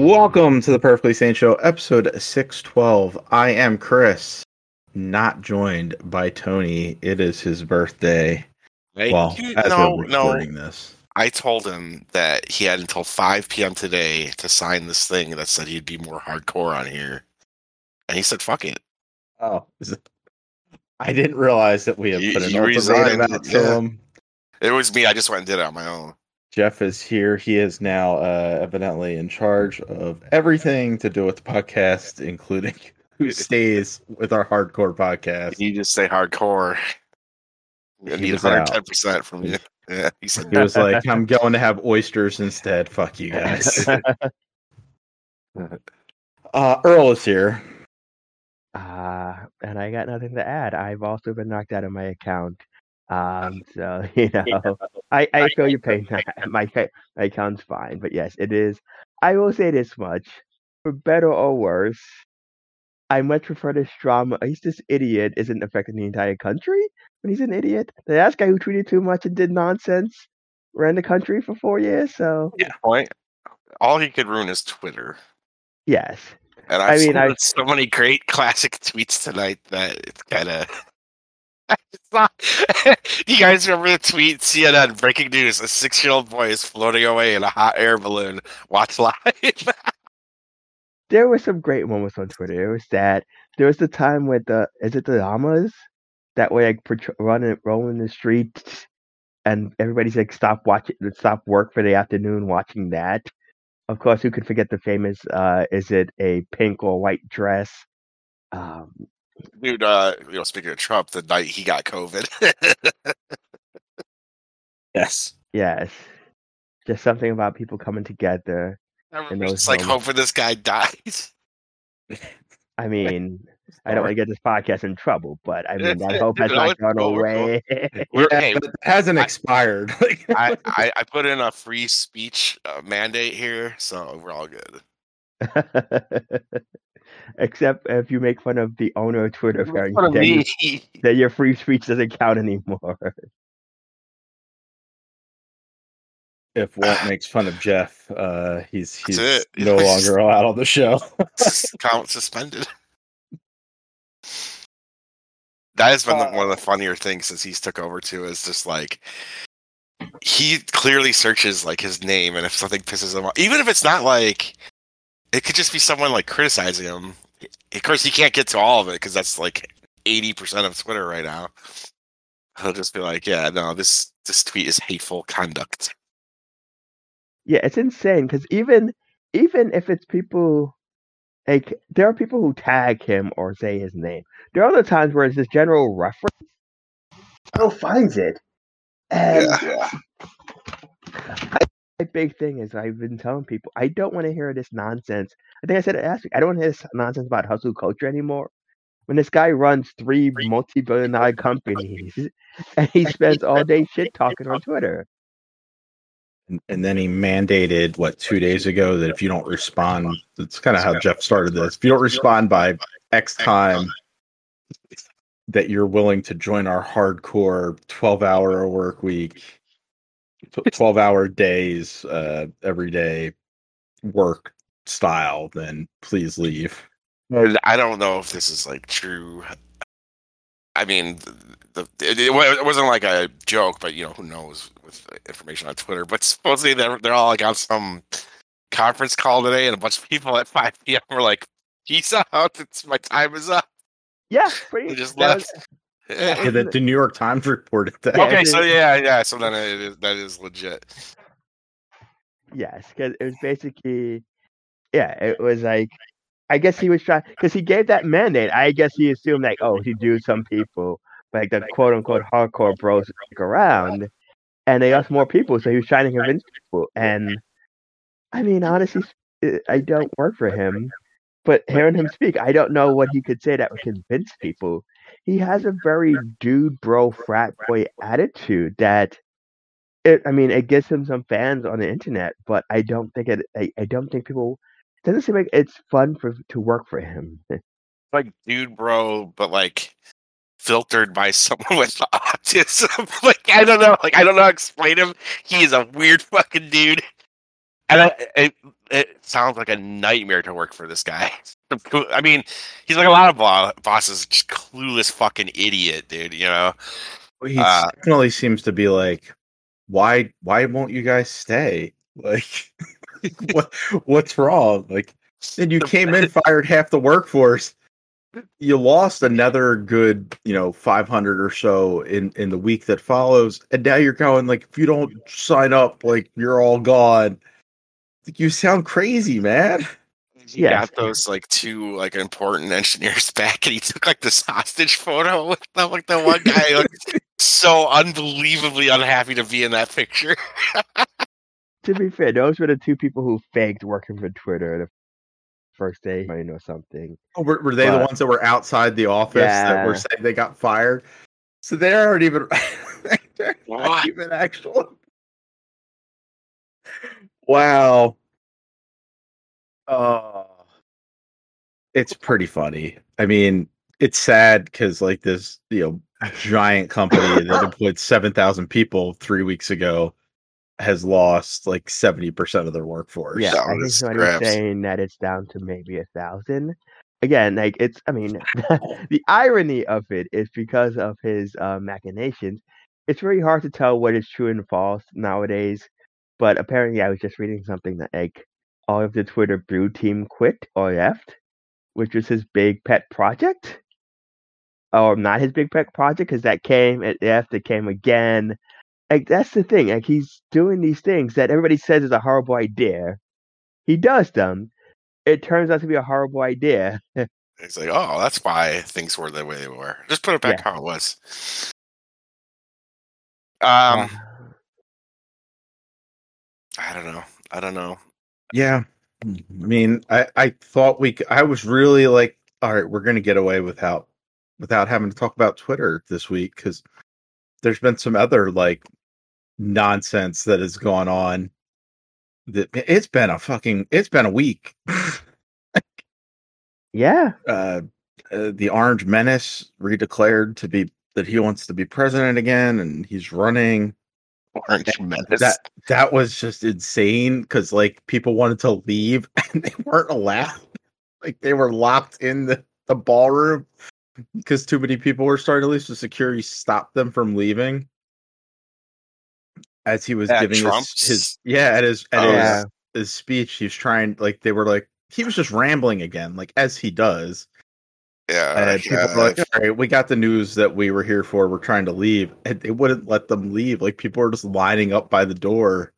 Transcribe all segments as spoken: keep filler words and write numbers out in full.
Welcome to the Perfectly Sane Show, episode six twelve. I am Chris, not joined by Tony. It is his birthday. I, well, you, as no, we're recording no. this. I told him that he had until five p.m. today to sign this thing that said he'd be more hardcore on here. And he said, fuck it. Oh, I didn't realize that we had You, put an you ultimatum resigned, out to yeah. him. It was me. I just went and did it on my own. Jeff is here. He is now uh, evidently in charge of everything to do with the podcast, including who stays with our hardcore podcast. You just say hardcore. I need one hundred ten percent from you. Yeah, he said, he was like, I'm going to have oysters instead. Fuck you guys. uh, Earl is here. Uh, and I got nothing to add. I've also been knocked out of my account. Um, so, you know, I, I feel your pain. my, my account's fine. But yes, it is. I will say this much. For better or worse, I much prefer this drama. He's this idiot isn't affecting the entire country, but he's an idiot. The last guy who tweeted too much and did nonsense ran the country for four years. So, yeah, point. All he could ruin is Twitter. Yes. And I've I mean, I so many great classic tweets tonight that it's kind of. It's not. You guys remember the tweet? C N N breaking news: a six-year-old boy is floating away in a hot air balloon. Watch live. There were some great moments on Twitter. There was that. There was the time with the is it the llamas that way like patro- running rolling the streets, and everybody's like stop watching, stop work for the afternoon watching that. Of course, who could forget the famous uh, is it a pink or white dress? Um, Dude, uh, you know, speaking of Trump, the night he got COVID. Yes. Yes. Just something about people coming together. I'm just like moments. hoping this guy dies. I mean, I don't want to get this podcast in trouble, but I mean, that hope has No, not it's gone cool, we're away. We're, Yeah, hey, but it hasn't I- expired. I, I, I put in a free speech uh, mandate here, so we're all good. Except if you make fun of the owner of Twitter, Make then, fun of you, me. then your free speech doesn't count anymore. If Walt makes fun of Jeff, uh, he's he's That's it. no longer allowed on the show. Count suspended. That has been the, Uh, one of the funnier things since he's took over too. Is just like he clearly searches like his name, and if something pisses him off, even if it's not like it could just be someone like criticizing him. Of course, he can't get to all of it because that's like eighty percent of Twitter right now. He'll just be like, "Yeah, no, this this tweet is hateful conduct." Yeah, it's insane because even even if it's people like there are people who tag him or say his name. There are other times where it's this general reference. Still finds it, and Yeah. my big thing is I've been telling people I don't want to hear this nonsense. I think I said it last week. I don't want to hear this nonsense about hustle culture anymore. When this guy runs three multi-billion dollar companies and he spends all day shit talking on Twitter. And, and then he mandated, what, two days ago, that if you don't respond, that's kind of how Jeff started this. If you don't respond by X time, that you're willing to join our hardcore twelve-hour work week, twelve-hour days, uh, every day work style, then please leave. I don't know if this is like true. I mean, the, the it, it wasn't like a joke, but you know, who knows with information on Twitter. But supposedly they're they're all like on some conference call today, and a bunch of people at five p.m. were like, "Peace out, it's my time is up." Yeah, pretty. They just that left. was- Yeah, the, the New York Times reported that. Yeah, Okay, it's- so yeah, yeah. So then it is, that is legit. Yes, because it was basically, yeah, it was like, I guess he was trying, because he gave that mandate. I guess he assumed like, oh, he do some people, like the quote unquote hardcore bros stick around, and they asked more people, so he was trying to convince people. And I mean, honestly, I don't work for him, but hearing him speak, I don't know what he could say that would convince people. He has a very dude bro frat boy attitude that. It, I mean, it gives him some fans on the internet, but I don't think it. I, I don't think people. It doesn't seem like it's fun for to work for him. Like, dude, bro, but like filtered by someone with autism. Like, I don't know. Like, I don't know how to explain him. He is a weird fucking dude. And I, I, it sounds like a nightmare to work for this guy. I mean, he's like a lot of bo- bosses, just clueless fucking idiot, dude. You know, He uh, definitely seems to be like, why why won't you guys stay? Like, what what's wrong? Like, then you came in, fired half the workforce. You lost another good, you know, five hundred or so in in the week that follows, and now you're going like, if you don't sign up, like you're all gone. Like, you sound crazy, man. he Yes. got those like two like important engineers back, and he took like this hostage photo with them. Like the one guy looked so unbelievably unhappy to be in that picture. To be fair, those were the two people who faked working for Twitter the first day, you know, something. Oh, were, were they the But- ones that were outside the office that were Yeah. saying they got fired? So they aren't even, they're not What? even actual. Wow. Oh, it's pretty funny. I mean, it's sad because like this, you know, giant company that employed seven thousand people three weeks ago has lost like seventy percent of their workforce. Yeah, So I think it's somebody was scraps. saying that it's down to maybe a thousand. Again, like it's, I mean, the irony of it is because of his uh, machinations. It's very hard to tell what is true and false nowadays. But apparently, I was just reading something that like all of the Twitter Blue team quit or left, which was his big pet project, or not his big pet project, because that came, it left, it came again. Like that's the thing. Like he's doing these things that everybody says is a horrible idea. He does them. It turns out to be a horrible idea. It's like, oh, that's why things were the way they were. Just put it back Yeah. how it was. Um, I don't know. I don't know. Yeah. I mean, I, I thought we, c- I was really like, all right, we're going to get away without, without having to talk about Twitter this week because there's been some other like nonsense that has gone on. That it's been a fucking, it's been a week. Yeah. uh, uh, the Orange Menace redeclared to be that he wants to be president again, and he's running. Orange Menace. That that was just insane because like people wanted to leave and they weren't allowed. Like they were locked in the, the ballroom because too many people were starting to leave. So security stopped them from leaving. As he was At giving his, Trump's? his yeah at his at Oh, his, yeah. his speech, he was trying like they were like he was just rambling again, like as he does. Yeah. And people were like, all right, we got the news that we were here for. We're trying to leave. And they wouldn't let them leave. Like people were just lining up by the door.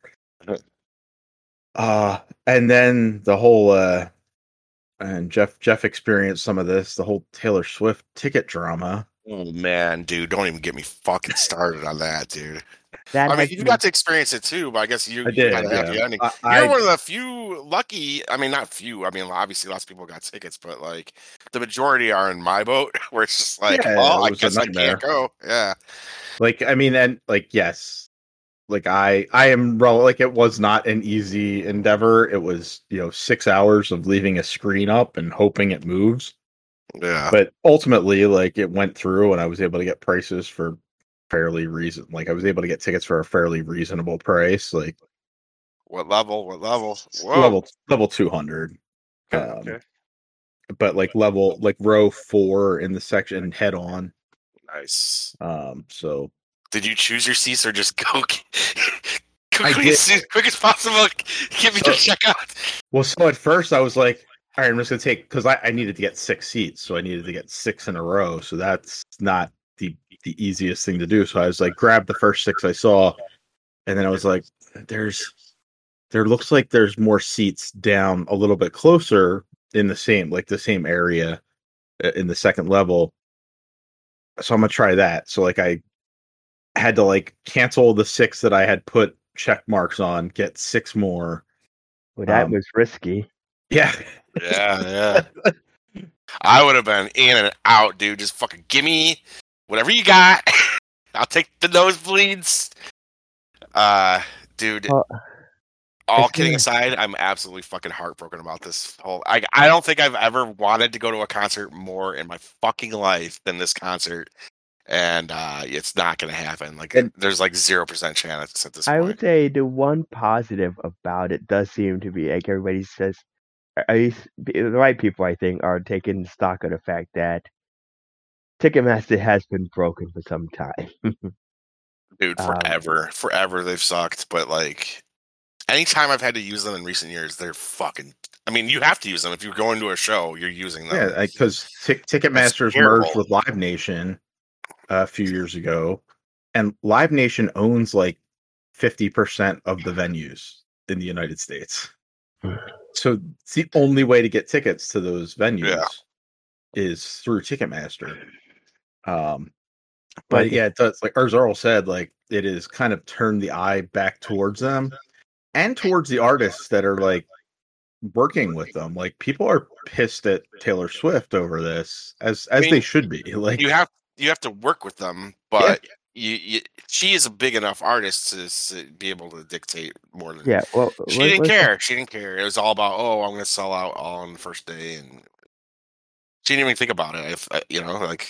Uh, and then the whole uh and Jeff Jeff experienced some of this, the whole Taylor Swift ticket drama. Oh man, dude, don't even get me fucking started on that, dude. That I mean, has you been- got to experience it too, but I guess you, I you did. had a happy Yeah. ending. I, You're I- one of the few lucky. I mean, not few. I mean, obviously, lots of people got tickets, but like the majority are in my boat, where it's just like, Yeah, oh, it I was a guess I nightmare. can't go. Yeah, like I mean, and like yes, like I I am rel- like it was not an easy endeavor. It was you know six hours of leaving a screen up and hoping it moves. yeah. But ultimately, like it went through, and I was able to get prices for fairly reason. Like I was able to get tickets for a fairly reasonable price, like What level? What level? Whoa. level level two hundred. Okay, Um, okay. but like level like row four in the section head on. Nice. Um, so Did you choose your seats or just go I quickly, did. as quick as possible? Get me to check out. well, so at first I was like, all right, I'm just gonna take because I, I needed to get six seats, so I needed to get six in a row. So that's not the the easiest thing to do. So I was like, grab the first six I saw, and then I was like, there's there looks like there's more seats down a little bit closer in the same like the same area uh, in the second level. So I'm gonna try that. So like I had to like cancel the six that I had put check marks on, get six more. Well, that um, was risky. Yeah. Yeah, yeah. I would have been in and out, dude. Just fucking give me whatever you got. I'll take the nosebleeds. Uh, dude. Well, all it's kidding gonna- aside, I'm absolutely fucking heartbroken about this whole. I I don't think I've ever wanted to go to a concert more in my fucking life than this concert. and uh, it's not going to happen. Like And- there's like zero percent chance at this I point. would say the one positive about it does seem to be like everybody says, at least the right people I think are taking stock of the fact that Ticketmaster has been broken for some time. Dude, Um, forever, forever they've sucked. But like, anytime I've had to use them in recent years, they're fucking. I mean, you have to use them if you're going to a show. You're using them. Yeah, because t- Ticketmaster's terrible. merged with Live Nation uh, a few years ago, and Live Nation owns like fifty percent of the venues in the United States. So it's the only way to get tickets to those venues Yeah. is through Ticketmaster. Um, But but the- yeah, it does. Like Erzarl said, like it is kind of turned the eye back towards them and towards the artists that are like working with them. Like people are pissed at Taylor Swift over this, as as mean, they should be. Like You have you have to work with them, but you, you she is a big enough artist to s- be able to dictate more than. yeah, well, She what- didn't what's- care. She didn't care. It was all about, oh, I'm going to sell out all on the first day, and she didn't even think about it. If uh, you know, like,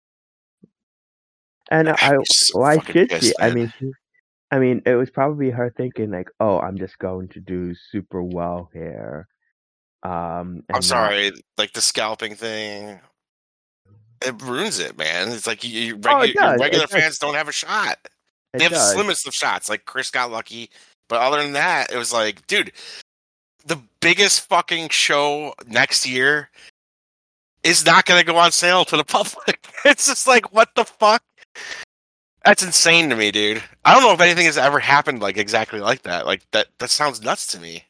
And I, I'm so why fucking should she? pissed, I man. mean, she, I mean, it was probably her thinking like, "Oh, I'm just going to do super well here." Um, I'm and not- sorry, like the scalping thing, it ruins it, man. It's like you, you Oh, regu- it your does, it regular does. fans don't have a shot. It They have does. the slimmest of shots. Like Chris got lucky, but other than that, it was like, dude, the biggest fucking show next year is not going to go on sale to the public. It's just like, what the fuck? That's insane to me, dude. I don't know if anything has ever happened like exactly like that. Like that, that sounds nuts to me.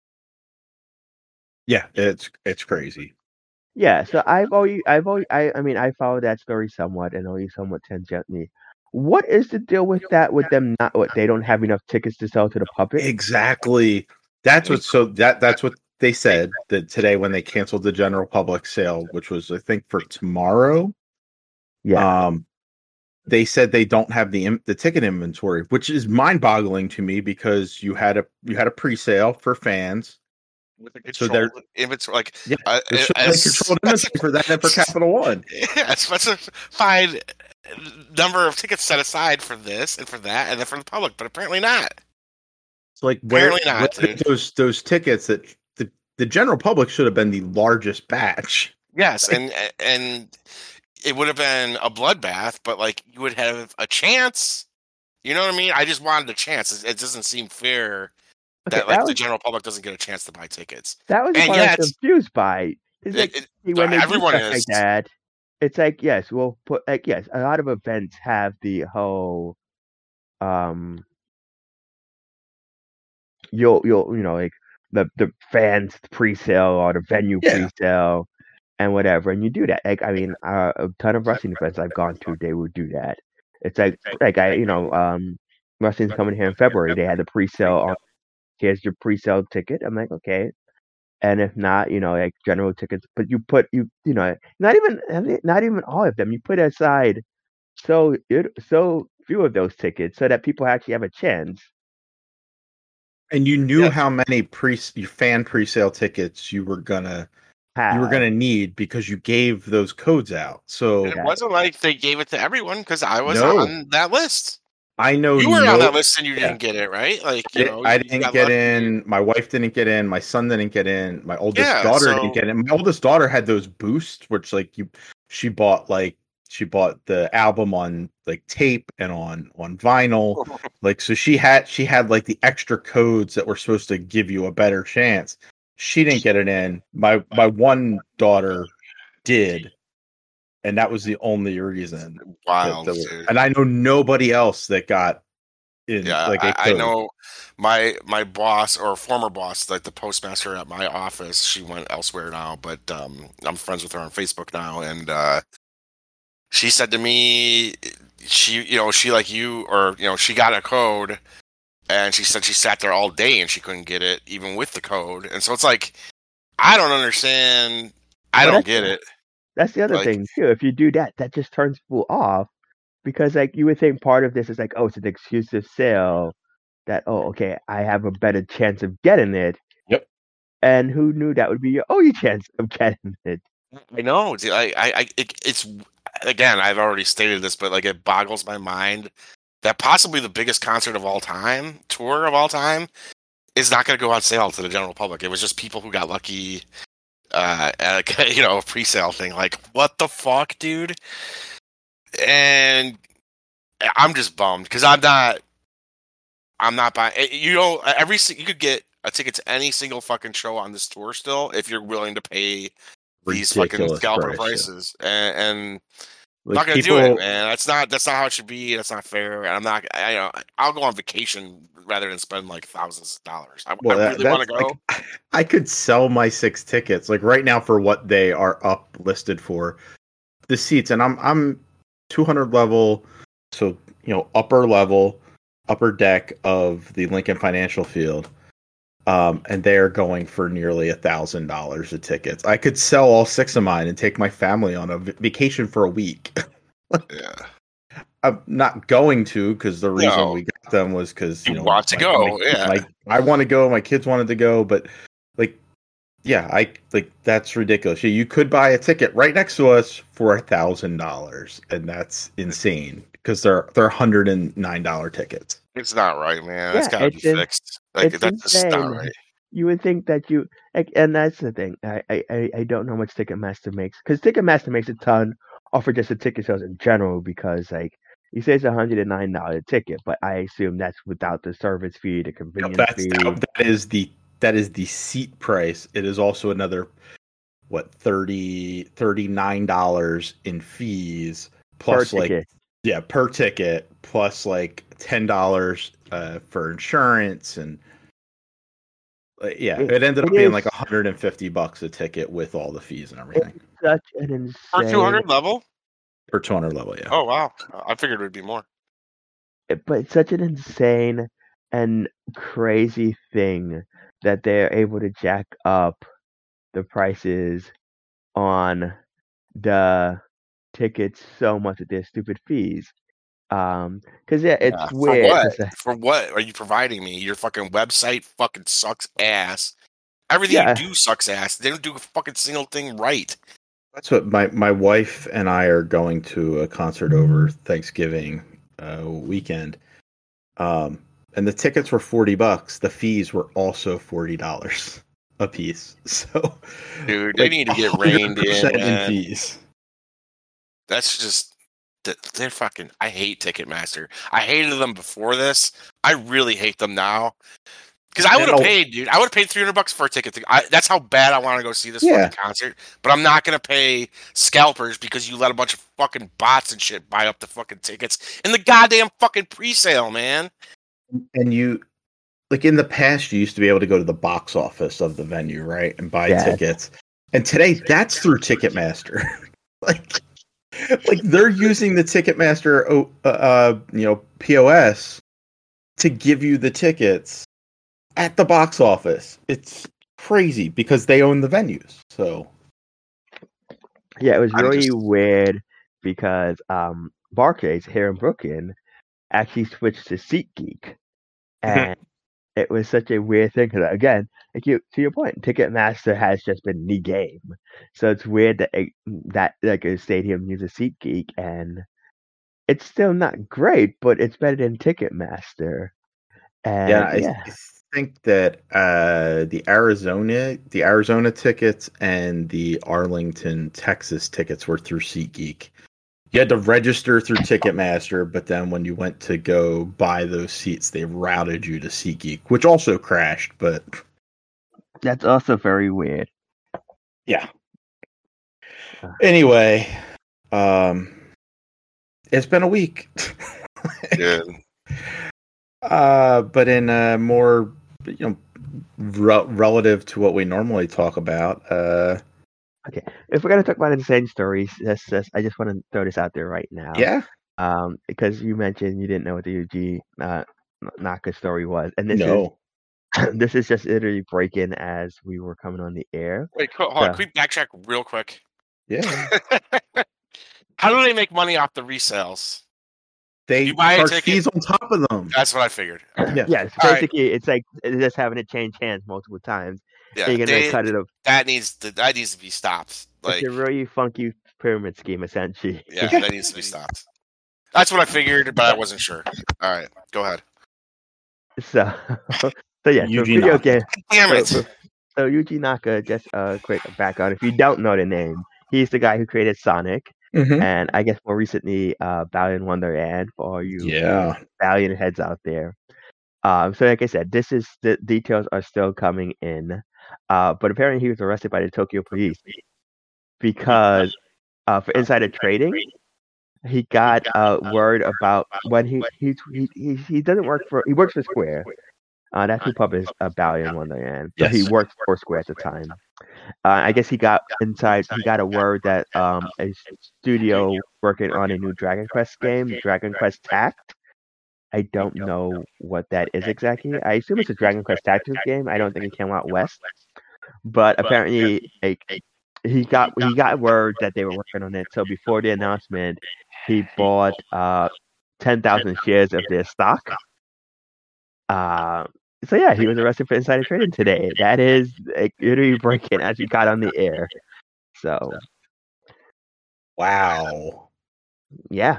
yeah, it's it's crazy. Yeah, so I've always, I've always, I, I mean, I follow that story somewhat and only somewhat tangentially. What is the deal with that? With them not, what they don't have enough tickets to sell to the public? Exactly. That's what. So that that's what they said that today when they canceled the general public sale, which was I think for tomorrow. Yeah, Um, they said they don't have the im- the ticket inventory, which is mind boggling to me because you had a you had a pre sale for fans. With a So they're- controlled inventory, like Yeah, uh, There's so as- many controlled inventory for that and for Capital One. yeah, a specified number of tickets set aside for this and for that, and then for the public, but apparently not. So like where, Apparently not, where dude. did those those tickets that the, the general public should have been the largest batch. Yes, and and it would have been a bloodbath, but like you would have a chance. You know what I mean? I just wanted a chance. It, it doesn't seem fair Okay, that like that the was- general public doesn't get a chance to buy tickets. that was the and part I yet- was confused by. It's It- like, it- see, when they everyone do stuff is. like that, it's like yes, we'll put like yes, a lot of events have the whole, um, you'll you'll you know like the the fans pre-sale or the venue Yeah. pre-sale and whatever, and you do that. Like I mean, uh, a ton of wrestling events I've gone to, they would do that. It's like like I you know um, wrestling's coming here in February. They had the pre-sale on. Here's your pre-sale ticket. I'm like okay. And if not, you know, like general tickets, but you put you you know, not even not even all of them. You put aside so it, so few of those tickets so that people actually have a chance. And you knew Yeah. how many pre fan pre-sale tickets you were gonna Have. you were gonna need because you gave those codes out. So It wasn't like they gave it to everyone because I was No. on that list. I know You were no- on that list and you yeah. didn't get it, right? Like you I- know, I you didn't got get lucky. in. My wife didn't get in. My son didn't get in. My oldest Yeah, daughter so- didn't get in. My oldest daughter had those boosts, which like you, she bought like she bought the album on like tape and on on vinyl. Like so, she had she had like the extra codes that were supposed to give you a better chance. She didn't get it in. My my one daughter did, and that was the only reason. that- Wild, that- dude. and I know nobody else that got in. Yeah, like a I, I code. know my my boss or former boss, like the postmaster at my office. She went elsewhere now, but um, I'm friends with her on Facebook now, and uh, she said to me, she you know she like you or you know she got a code, and she said she sat there all day and she couldn't get it even with the code, and so it's like I don't understand. I Well, don't that's- get it. That's the other like- thing too. If you do that, that just turns people off because like you would think part of this is like, oh, it's an exclusive sale that oh, okay, I have a better chance of getting it. Yep. And who knew that would be your only chance of getting it? I know. dude, I, I, I it, it's again, I've already stated this, but like it boggles my mind that possibly the biggest concert of all time, tour of all time, is not going to go on sale to the general public. It was just people who got lucky, uh, at a, you know, a pre-sale thing. Like, what the fuck, dude? And I'm just bummed because I'm not, I'm not buying. You know, every you could get a ticket to any single fucking show on this tour still if you're willing to pay these fucking scalper price, prices, yeah. and, and like I'm not gonna people, do it, man. That's not that's not how it should be. That's not fair. And I'm not. I, you know, I'll go on vacation rather than spend like thousands of dollars. I, well, I really want to go. Like, I could sell my six tickets like right now for what they are up listed for the seats, and I'm I'm two hundred level, so you know upper level, upper deck of the Lincoln Financial Field. Um, and they're going for nearly a thousand dollars a tickets. I could sell all six of mine and take my family on a v- vacation for a week. Yeah, I'm not going to because the reason no. we got them was because you, you know, want to my, go. my, yeah, my, I want to go. My kids wanted to go, but like, yeah, I like that's ridiculous. You could buy a ticket right next to us for a thousand dollars, and that's insane because they're they're hundred and nine dollar tickets. It's not right, man. It's yeah, gotta be in, fixed. Like that's insane. Just not right. You would think that you, like, and that's the thing. I, I, I don't know how much Ticketmaster makes because Ticketmaster makes a ton off of just the ticket sales in general. Because like you say, it's a hundred and nine dollar ticket, but I assume that's without the service fee, the convenience no, that's, fee. That, that is the that is the seat price. It is also another what thirty thirty nine dollars in fees plus per like ticket. yeah per ticket plus like ten dollars uh, for insurance and. Yeah, it, it ended up it being is, like one hundred fifty bucks a ticket with all the fees and everything. Such an insane for two hundred level. For two hundred level, yeah. Oh wow, I figured it would be more. But it's such an insane and crazy thing that they're able to jack up the prices on the tickets so much with their stupid fees. Um, because yeah, it's yeah, weird. For what? For what are you providing me? Your fucking website fucking sucks ass. Everything yeah. you do sucks ass. They don't do a fucking single thing right. That's what my, my wife and I are going to a concert over Thanksgiving uh, weekend. Um, and the tickets were forty bucks. The fees were also forty dollars a piece. So, dude, they like need to get reined in, in fees. That's just. They're fucking. I hate Ticketmaster. I hated them before this. I really hate them now because I would have paid, dude. I would have paid three hundred bucks for a ticket. To, I, that's how bad I want to go see this yeah. fucking concert. But I'm not gonna pay scalpers because you let a bunch of fucking bots and shit buy up the fucking tickets in the goddamn fucking pre-sale, man. And you, like in the past, you used to be able to go to the box office of the venue, right, and buy yeah. tickets. And today, that's through Ticketmaster. like. Like they're using the Ticketmaster, uh, uh, you know, P O S to give you the tickets at the box office. It's crazy because they own the venues. So, yeah, it was really just... weird because um, Barclays here in Brooklyn actually switched to SeatGeek, and it was such a weird thing because again, like you to your point, Ticketmaster has just been the game, so it's weird that it, that like a stadium uses SeatGeek, and it's still not great, but it's better than Ticketmaster. And, yeah, yeah, I think that uh, the Arizona, the Arizona tickets and the Arlington, Texas tickets were through SeatGeek. You had to register through Ticketmaster, but then when you went to go buy those seats, they routed you to SeatGeek, which also crashed, but... That's also very weird. Yeah. Anyway, um, it's been a week. Yeah. Uh, but in a more, you know, re- relative to what we normally talk about, uh... Okay, if we're gonna talk about insane stories, that's, that's, I just want to throw this out there right now. Yeah. Um, because you mentioned you didn't know what the U G uh, Naka story was, and this no. is this is just literally breaking as we were coming on the air. Wait, hold on, so, can we backtrack real quick? Yeah. How do they make money off the resales? They charge fees on top of them. That's what I figured. Okay. Yeah, yeah so basically, right. It's like it's just having it change hands multiple times. Yeah, you're gonna they, cut it up. That needs to that needs to be stopped. Like it's a really funky pyramid scheme, essentially. Yeah, that needs to be stopped. That's what I figured, but I wasn't sure. All right, go ahead. So, so yeah, so Yuji video Naka. game. Damn So, it! so, so Yuji Naka, just a quick background. If you don't know the name, he's the guy who created Sonic, Mhm. and I guess more recently, uh, Valiant Wonderland for all you Yeah. Valiant heads out there. Um, so like I said, this is the details are still coming in, uh, but apparently he was arrested by the Tokyo police because uh, for insider trading, he got uh, word about when he he, he he he doesn't work for he works for Square. Uh, that's who published uh, Valiant Wonderland. So he Yes. worked for Square at the time. Uh, I guess he got inside. He got a word that um, a studio working on a new Dragon Quest game, Dragon Quest Tact. I don't know what that is exactly. I assume it's a Dragon Quest Tactics game. I don't think it came out west, but apparently, like he got he got word that they were working on it. So before the announcement, he bought uh ten thousand shares of their stock. Uh, so yeah, he was arrested for insider trading today. That is like, literally breaking as we got on the air. So Wow. yeah.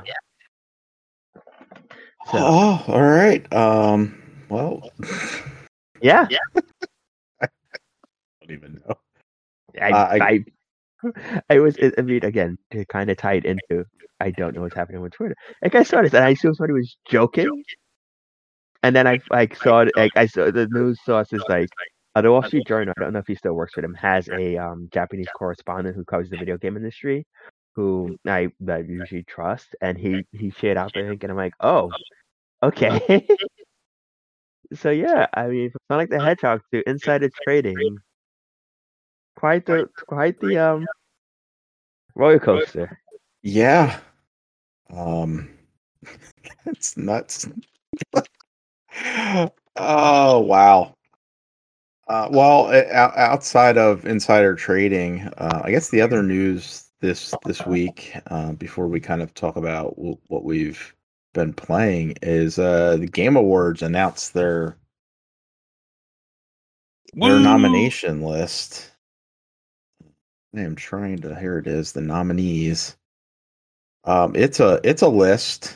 So, Oh, all right. Um. Well. yeah. I don't even know. I, Uh, I- I, I was, I mean, again, to kind of tie it into, I don't know what's happening with Twitter. Like, I saw this, and I assumed somebody was joking, and then I, like, saw it, like, I saw the news sources, like, uh, the Wall Street Journal, I don't know if he still works for them, has a um, Japanese correspondent who covers the video game industry, who I, I usually trust, and he, he shared out the link, and I'm like, oh, okay. So, yeah, I mean, from Sonic the Hedgehog to insider trading, quite the, quite the, um, roller coaster. Yeah. Um. It's nuts. Oh wow. Uh, well, o- o- outside of insider trading, uh, I guess the other news this this week, uh, before we kind of talk about w- what we've been playing, is uh, the Game Awards announced their their Woo! nomination list. I'm trying to. Here it is. The nominees. Um, it's a it's a list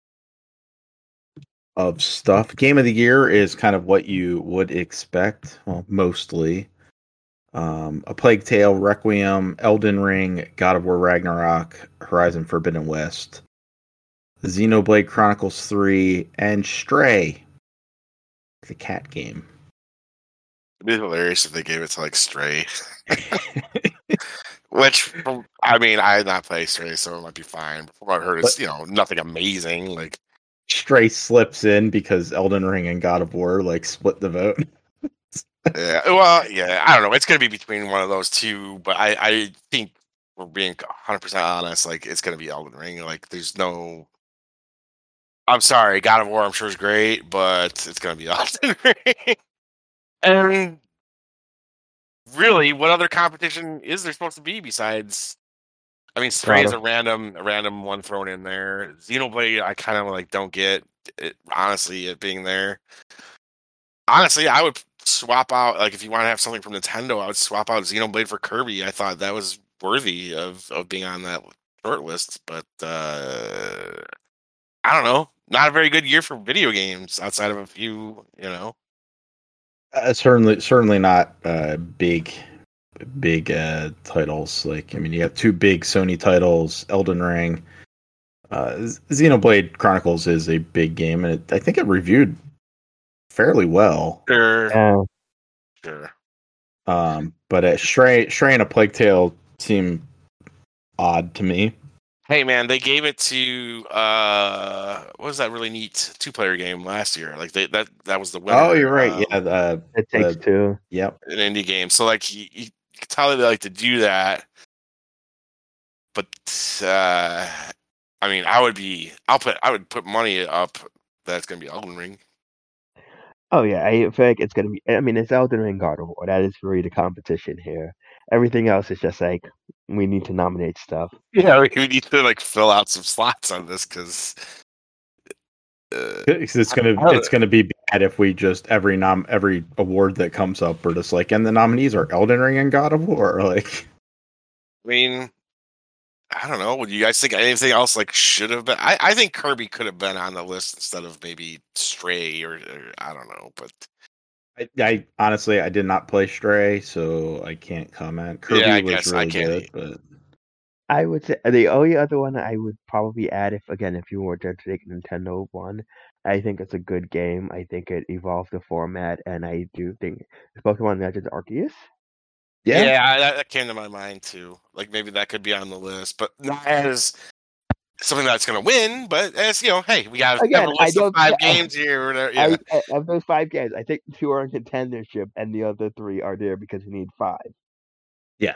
of stuff. Game of the year is kind of what you would expect, well, mostly. Um, A Plague Tale, Requiem, Elden Ring, God of War Ragnarok, Horizon Forbidden West, Xenoblade Chronicles three, and Stray, the cat game. It'd be hilarious if they gave it to like Stray. Which, I mean, I had not played Stray, so it might be fine. But from what I've heard, it's, But- you know, nothing amazing. Like, Stray slips in because Elden Ring and God of War like split the vote. yeah, well, yeah, I don't know. It's going to be between one of those two, but I, I think we're being one hundred percent honest. Like, it's going to be Elden Ring. Like, there's no. I'm sorry, God of War, I'm sure is great, but it's going to be Elden Ring. And really, what other competition is there supposed to be besides? I mean, Stray is a random, a random one thrown in there. Xenoblade, I kind of like don't get it. Honestly, it being there. Honestly, I would swap out, like, if you want to have something from Nintendo, I would swap out Xenoblade for Kirby. I thought that was worthy of, of being on that short list, but uh, I don't know. Not a very good year for video games outside of a few, you know. Uh, certainly, certainly not uh, big, big uh, titles. Like, I mean, you have two big Sony titles, Elden Ring. Uh, Xenoblade Chronicles is a big game, and it, I think it reviewed fairly well. Sure. Yeah. Sure. Um, but uh, Stray, Stray and A Plague Tale seem odd to me. Hey man, they gave it to uh, what was that really neat two-player game last year? Like they that that was the winner. Oh, you're right. um, Yeah, the, It takes the two. yep. an indie game. So like you, you can tell they like to do that. But uh, I mean, I would be. I'll put. I would put money up that it's gonna be Elden Ring. Oh yeah, I feel like it's gonna be. I mean, it's Elden Ring, God of War. That is really the competition here. Everything else is just like we need to nominate stuff. Yeah, we need to like fill out some slots on this because. Uh, It's it's gonna I- I- it's gonna be bad if we just every nom every award that comes up we're just like, and the nominees are Elden Ring and God of War. Like, I mean, I don't know. Would you guys think anything else like should have been? I, I think Kirby could have been on the list instead of maybe Stray or, or I don't know. But I, I honestly I did not play Stray, so I can't comment. Kirby yeah, I was guess I really can't. good, eat. but I would say the only other one I would probably add, if again, if you were to take Nintendo one, I think it's a good game. I think it evolves the format, and I do think Pokemon Legends Arceus. yeah, Yeah, I, that that came to my mind too. Like maybe that could be on the list, but not as something that's going to win. But as you know, hey, we got Again, have a I list of don't- five yeah, games here. Or whatever. Yeah, I, I- of those five games, I think two are in contendership, and the other three are there because we need five. yeah.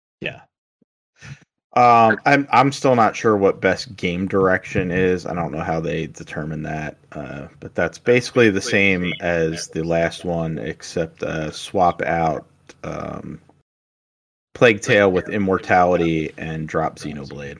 Um, I'm I'm still not sure what best game direction is. I don't know how they determine that, uh, but that's basically the same as the last one, except uh, swap out um, Plague Tale with Immortality and drop Xenoblade.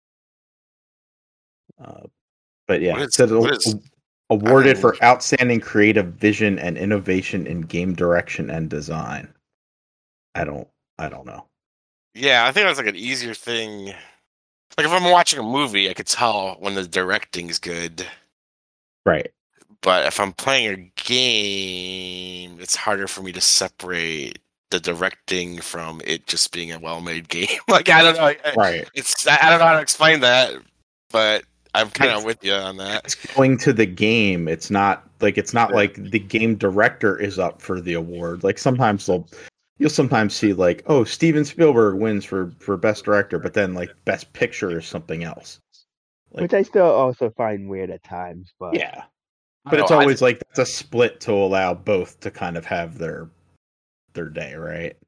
Uh, but yeah, What is- it says what is- awarded I for don't- outstanding creative vision and innovation in game direction and design. I don't I don't know. yeah, I think that's like an easier thing. Like if I'm watching a movie, I could tell when the directing's good. Right. But if I'm playing a game, it's harder for me to separate the directing from it just being a well-made game. Like I don't know. I- Right. It's I don't know how to explain that, but I'm kind of It's- with you on that. It's going to the game. It's not like it's not Yeah. like the game director is up for the award. Like sometimes they'll you'll sometimes see like, oh, Steven Spielberg wins for for best director, but then like best picture is something else. Like- Which I still also find weird at times, but Yeah. I But don't it's know, I always like that's a split to allow both to kind of have their their day, right?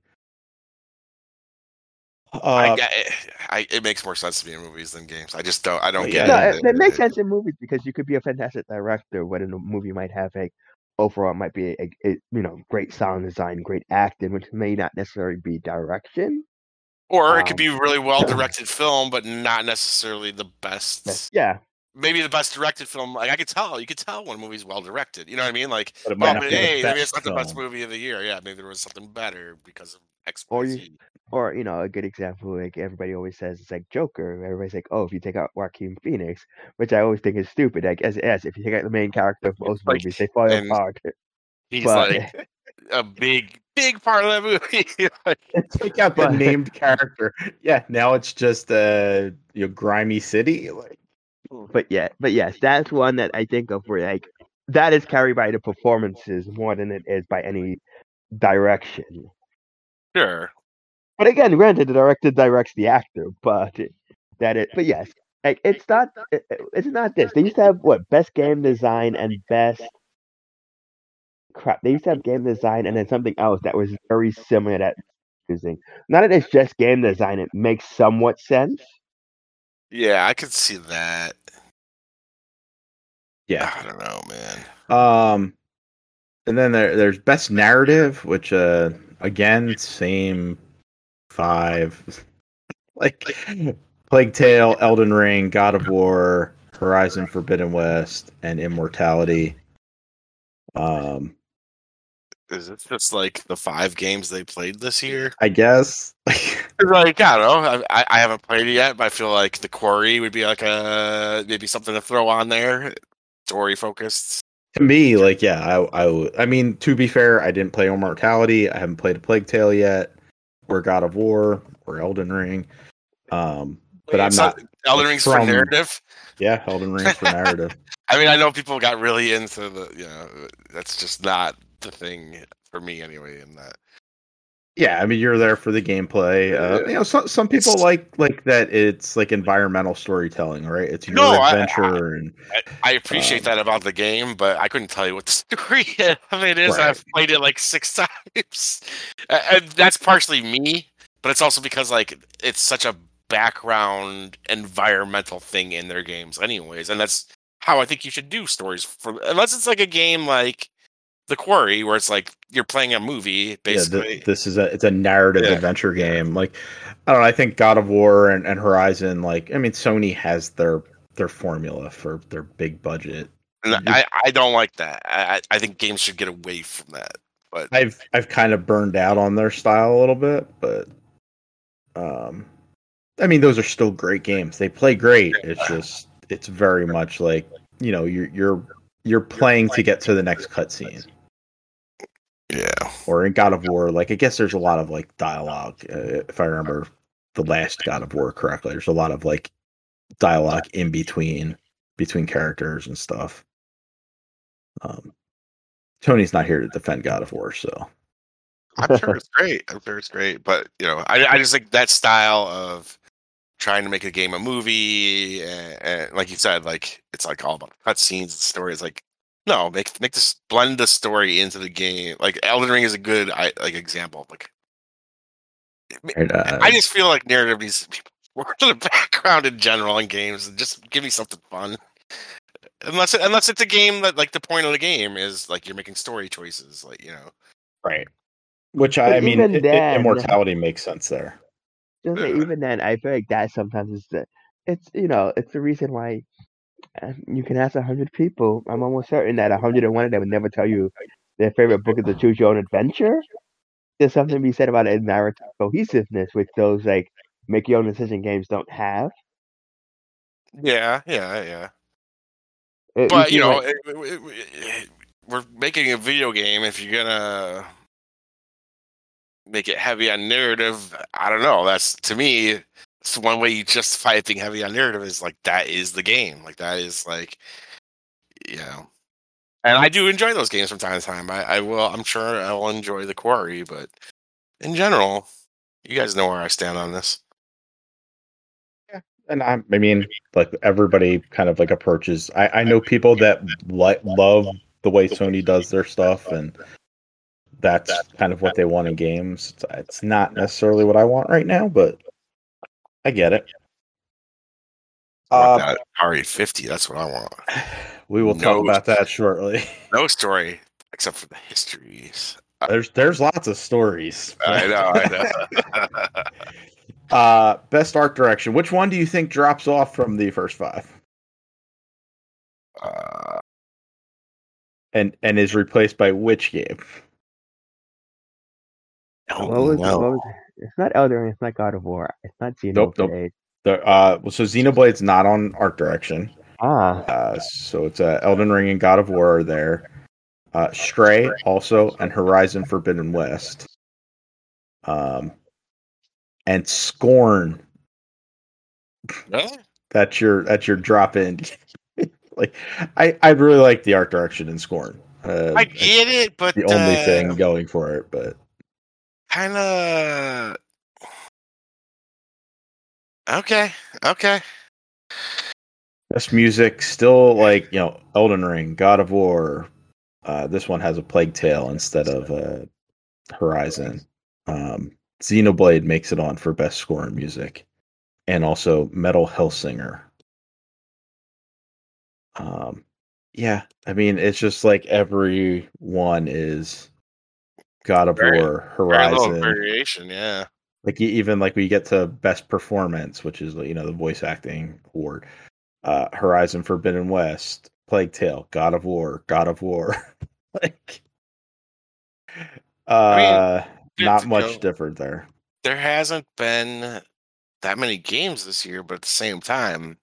I, Uh, I, I, it makes more sense to me in movies than games. I just don't. I don't Yeah, get no, it. it, it makes sense in movies because you could be a fantastic director, but in a movie might have a overall might be a, a you know great sound design, great acting, which may not necessarily be direction. Or it could Um, be a really well directed film, but not necessarily the best. Yeah, Maybe the best directed film. Like I could tell, you could tell when a movie's well directed. You know what I mean? Like, But it might well, not but be the hey, maybe best it's not the best film. movie of the year. Yeah, maybe there was something better because of X, Or Y, you- Z. or you know a good example like everybody always says it's like Joker. Everybody's like, oh, if you take out Joaquin Phoenix, which I always think is stupid. Like as as if you take out the main character of most Like, movies, they fall and apart. He's But- like a big, big part of that movie. Like, Take out the But- named character. Yeah, now it's just uh you know, grimy city. Like But yeah, but yes, that's one that I think of where like that is carried by the performances more than it is by any direction. sure. But again, granted, the director directs the actor, but that it. But yes, like it's not. It, it's not this. They used to have what best game design and best. Crap. They used to have game design and then something else that was very similar to that using. Now that it's just game design, it makes somewhat sense. Yeah, I could see that. yeah. I don't know, man. Um and then there there's best narrative, which uh again, same five. Like Plague Tale, Elden Ring, God of War, Horizon Forbidden West, and Immortality. Um Is it just like the five games they played this year? I guess. Like, I don't know. I, I haven't played it yet, but I feel like The Quarry would be like a maybe something to throw on there. Story focused. To me, like, yeah, I, I, would- I mean, to be fair, I didn't play Immortality. I haven't played a Plague Tale yet, or God of War, or Elden Ring. Um, but I'm It's not. Elden Ring's for from- narrative. Yeah, Elden Ring for narrative. I mean, I know people got really into the, you know, that's just not the thing for me anyway. In that, Yeah, I mean, you're there for the gameplay. Uh, you know, some some people It's- like like that. It's like environmental storytelling, right? It's your No, I- adventure, and I, I appreciate Um, that about the game, but I couldn't tell you what the story is. I mean, it is. Right. I've played it like six times, Uh, and that's partially me, but it's also because like it's such a background environmental thing in their games, anyways, and that's how I think you should do stories. For unless it's like a game like The Quarry, where it's like you're playing a movie, yeah, basically. th- this is a it's a narrative Yeah, adventure game. Like, I don't know. I think God of War and, and Horizon. Like, I mean, Sony has their their formula for their big budget. and I, I don't like that. I, I think games should get away from that. But I've I've kind of burned out on their style a little bit, but um, I mean, those are still great games. They play great. It's just it's very much like, you know, you're you're you're playing to get to the next cutscene. Yeah. Or in God of War, like I guess there's a lot of like dialogue. Uh, if I remember the last God of War correctly, there's a lot of like dialogue in between between characters and stuff. Um, Tony's not here to defend God of War, so I'm sure it's great. I'm sure it's great, but you know, I I just think that style of trying to make a game a movie, and, and like you said, like it's like all about cutscenes and stories. Like, no, make make this blend the story into the game. Like Elden Ring is a good I, like example. Like, right, uh, I just feel like narrative needs to be more to the background in general in games, and just give me something fun. Unless it, unless it's a game that like the point of the game is like you're making story choices, like you know, right. Which I, But I mean, even it, it, then, immortality makes sense there. just like, Yeah. even then, I feel like that sometimes is the, it's you know, it's the reason why uh, you can ask a hundred people. I'm almost certain that a hundred and one of them would never tell you their favorite book is the Choose Your Own Adventure. There's something to be said about a narrative cohesiveness, which those like make your own decision games don't have. yeah, yeah, yeah. It, you But you seem know, like it, it, it, we're making a video game. If you're gonna make it heavy on narrative, I don't know. That's to me, it's one way you justify it being heavy on narrative is like that is the game. Like that is like, you know. And I do enjoy those games from time to time. I, I will. I'm sure I will enjoy the Quarry, but in general, you guys know where I stand on this. And I, I mean, like everybody kind of like approaches. I, I know people that like love the way Sony does their stuff, and that's kind of what they want in games. It's, it's not necessarily what I want right now, but I get it. I want Uh, that Atari fifty. That's what I want. we will talk No, about that shortly. no story except for the histories. There's there's lots of stories. I know. I know. uh, best art direction. Which one do you think drops off from the first five? uh, And and is replaced by which game? Oh, what was, no. what was it's not Elden Ring, it's not God of War, it's not Xenoblade. Nope, nope. The, uh, so Xenoblade's not on art direction. Ah, Uh, so it's uh, Elden Ring and God of War are there. Uh, Stray also, and Horizon Forbidden West. Um, and Scorn. Really? That's your that's your drop in. Like, I I really like the art direction in Scorn. Uh, I get it, but the only uh, thing going for it, but kind of okay, okay. best music still like you know Elden Ring, God of War. Uh, this one has a Plague Tale instead of uh, Horizon. Um, Xenoblade makes it on for best score in music, and also Metal Hellsinger. Um, yeah, I mean it's just like every one is God of Very- War, Very little Horizon. variation, yeah. Like e- even like we get to best performance, which is you know the voice acting award. Uh, Horizon Forbidden West, Plague Tale, God of War, God of War. like, uh, good not to much go. different there. There hasn't been that many games this year, but at the same time,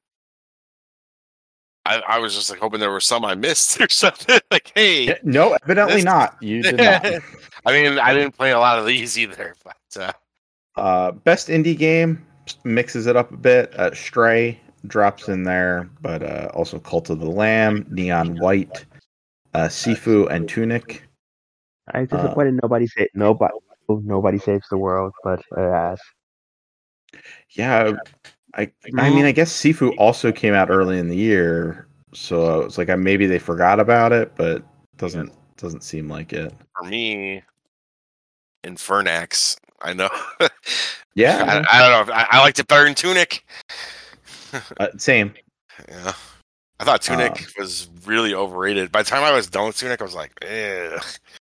I, I was just like hoping there were some I missed or something. Like, hey, Yeah, no, evidently this- not. You did not. I mean, I didn't play a lot of these either, but uh, Uh, best indie game mixes it up a bit. Uh, Stray drops in there, but uh, also Cult of the Lamb, Neon White, uh, Sifu, and Tunic. I'm disappointed nobody said nobody nobody saves the world, but alas. Yeah, I I mean I guess Sifu also came out early in the year, so it's like I, maybe they forgot about it, but doesn't doesn't seem like it. for me, Infernax, I know. Yeah, I, I don't know. I, I liked it better than Tunic. uh, same. Yeah. I thought Tunic Um, was really overrated. By the time I was done with Tunic, I was like, eh.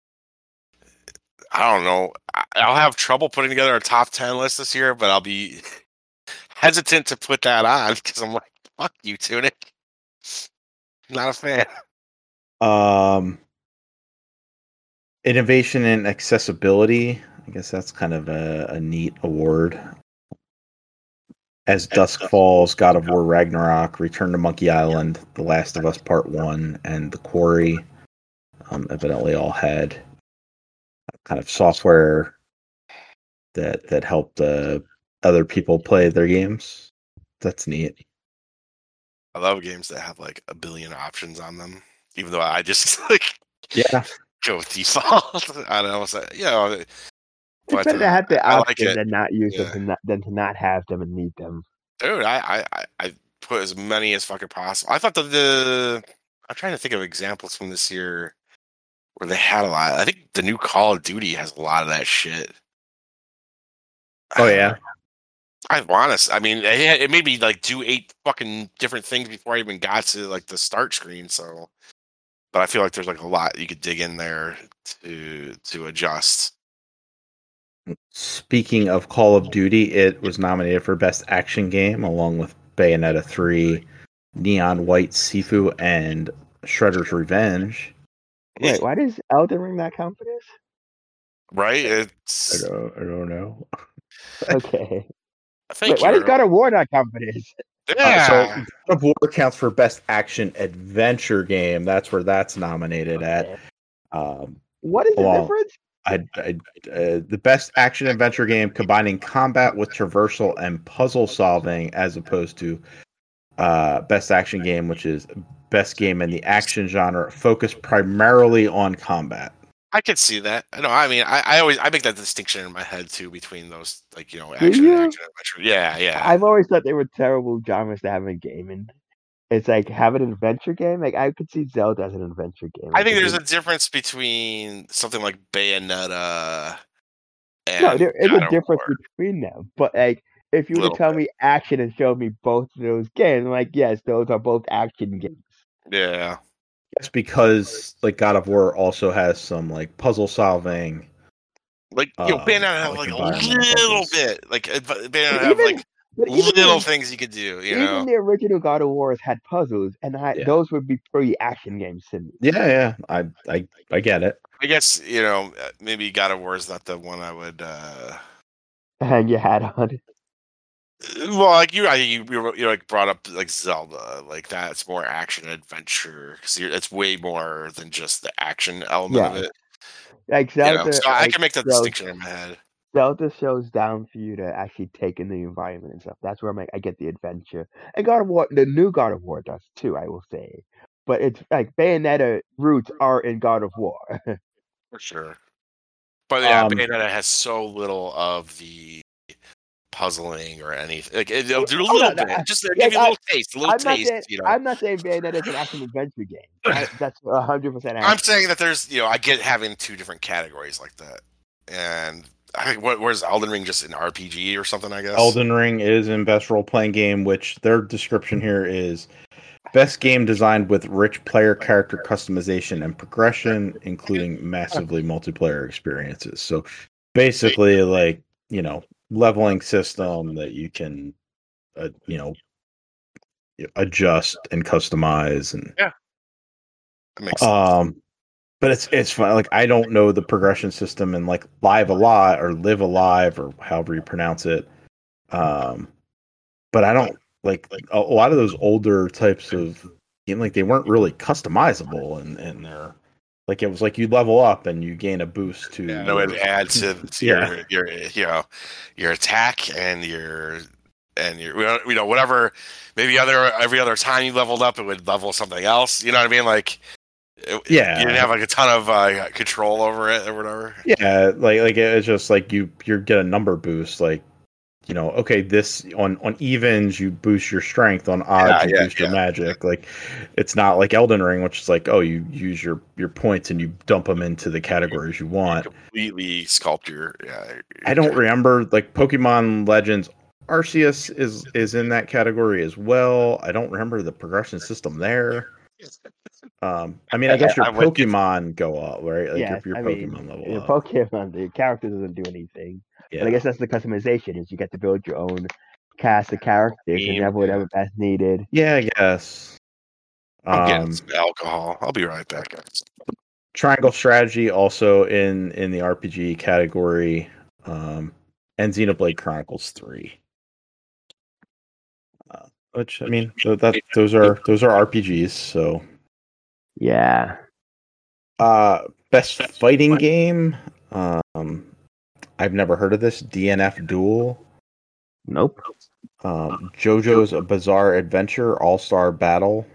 I don't know. I- I'll have trouble putting together a top ten list this year, but I'll be hesitant to put that on because I'm like, fuck you, Tunic. Not a fan. Um, innovation and accessibility. I guess that's kind of a, a neat award. As Dusk Falls, God of War Ragnarok, Return to Monkey Island, The Last of Us Part One, and The Quarry, um, evidently all had kind of software that that helped uh, other people play their games. That's neat. I love games that have like a billion options on them, even though I just like yeah go with default. I don't know, so, you know. It's But better to uh, have the I like options it. and not use Yeah. them than not, than to not have them and need them. Dude, I, I, I put as many as fucking possible. I thought the, the I'm trying to think of examples from this year where they had a lot. I think the new Call of Duty has a lot of that shit. Oh yeah. I want to. I mean, it, it made me like do eight fucking different things before I even got to like the start screen. So, but I feel like there's like a lot you could dig in there to to adjust. Speaking of Call of Duty, it was nominated for Best Action Game along with Bayonetta three, Neon White Sifu, and Shredder's Revenge. Wait, why does Elden Ring not count for this? Right? I It's don't, I don't know. Okay. Thank Wait, why you. does God of War not count for this? Yeah. Uh, so God of War counts for Best Action Adventure Game. That's where that's nominated Okay. at. Um, What is the along- difference? I, I, uh, the best action adventure game combining combat with traversal and puzzle solving, as opposed to uh, best action game, which is best game in the action genre, focused primarily on combat. I could see that. No, I mean, I, I always I make that distinction in my head too between those, like, you know, Do action you? and action adventure. Yeah, yeah. I've always thought they were terrible genres to have in gaming. It's like have an adventure game. Like I could see Zelda as an adventure game. I think could there's see- a difference between something like Bayonetta and no, there is God a of difference War. between them. But like, if you were to Little tell bit. me action and show me both of those games, I'm like, yes, those are both action games. Yeah. It's because like God of War also has some like puzzle solving. Like, you know, Um, Bayonetta have like like a environmental little puzzles. bit. Like, uh, Bayonetta But have even, like but even little the, things you could do, you even know? the original God of Wars had puzzles, and I, Yeah. those would be pretty action games to me. Yeah, yeah, I, I, I get it. I guess, you know, uh, maybe God of War is not the one I would. uh Hang your hat on. Well, like you, I, you, you, you like brought up like Zelda, like that's more action adventure because it's way more than just the action element of Yeah. it. Like You know, Zelda, so I like, can make that shows- distinction in my head. Zelda shows down for you to actually take in the environment and stuff. That's where I'm like, I get the adventure. And God of War, the new God of War does too, I will say. But it's like Bayonetta roots are in God of War. For sure. But yeah, Um, Bayonetta has so little of the puzzling or anything. Like it, it'll do a Oh, no, little no, bit, I- just to like, give you a I- little taste, a little I'm not taste. saying You know, I'm not saying Bayonetta is an action adventure game. I, that's a hundred percent I'm accurate. saying that there's, you know, I get having two different categories like that, and I think what where's Elden Ring just an R P G or something? I guess Elden Ring is in best role playing game, which their description here is best game designed with rich player character customization and progression, including massively multiplayer experiences. So basically, like, you know, leveling system that you can, uh, you know, adjust and customize and that makes sense. um. But it's it's fun. Like I don't know the progression system in like Live a Lot or Live Alive or however you pronounce it. Um, but I don't like a, a lot of those older types of game. Like they weren't really customizable, and and they're like it was like you level up and you gain a boost to. Yeah, no, your- it adds to, to Yeah. your, your, you know, your attack and your, and your, you know, whatever. Maybe other every other time you leveled up, it would level something else. You know what I mean? Like, it, Yeah. you didn't have like a ton of uh, control over it or whatever. Yeah, like like it's just like you you get a number boost. Like you know, okay, this on on evens you boost your strength, on odds Yeah, you yeah, boost your yeah. magic. Like it's not like Elden Ring, which is like, oh, you use your your points and you dump them into the categories you want. Completely sculpt your. Yeah, your I don't character. remember like Pokemon Legends. Arceus is is in that category as well. I don't remember the progression system there. Um, I mean, I guess your I went- Pokemon go up, right? Like Yes, your, I your mean, Pokemon level your up. Pokemon, the character doesn't do anything. Yeah. But I guess that's the customization is you get to build your own cast of characters Team, and have whatever yeah. that's needed. Yeah, I guess. I'm getting Um, some alcohol. I'll be right back, guys. Triangle Strategy also in in the R P G category, um, and Xenoblade Chronicles three. Which I mean, th- that those are those are R P Gs. So, Yeah. uh, best fighting game. Um, I've never heard of this. D N F Duel. Nope. Um, JoJo's A Bizarre Adventure All Star Battle.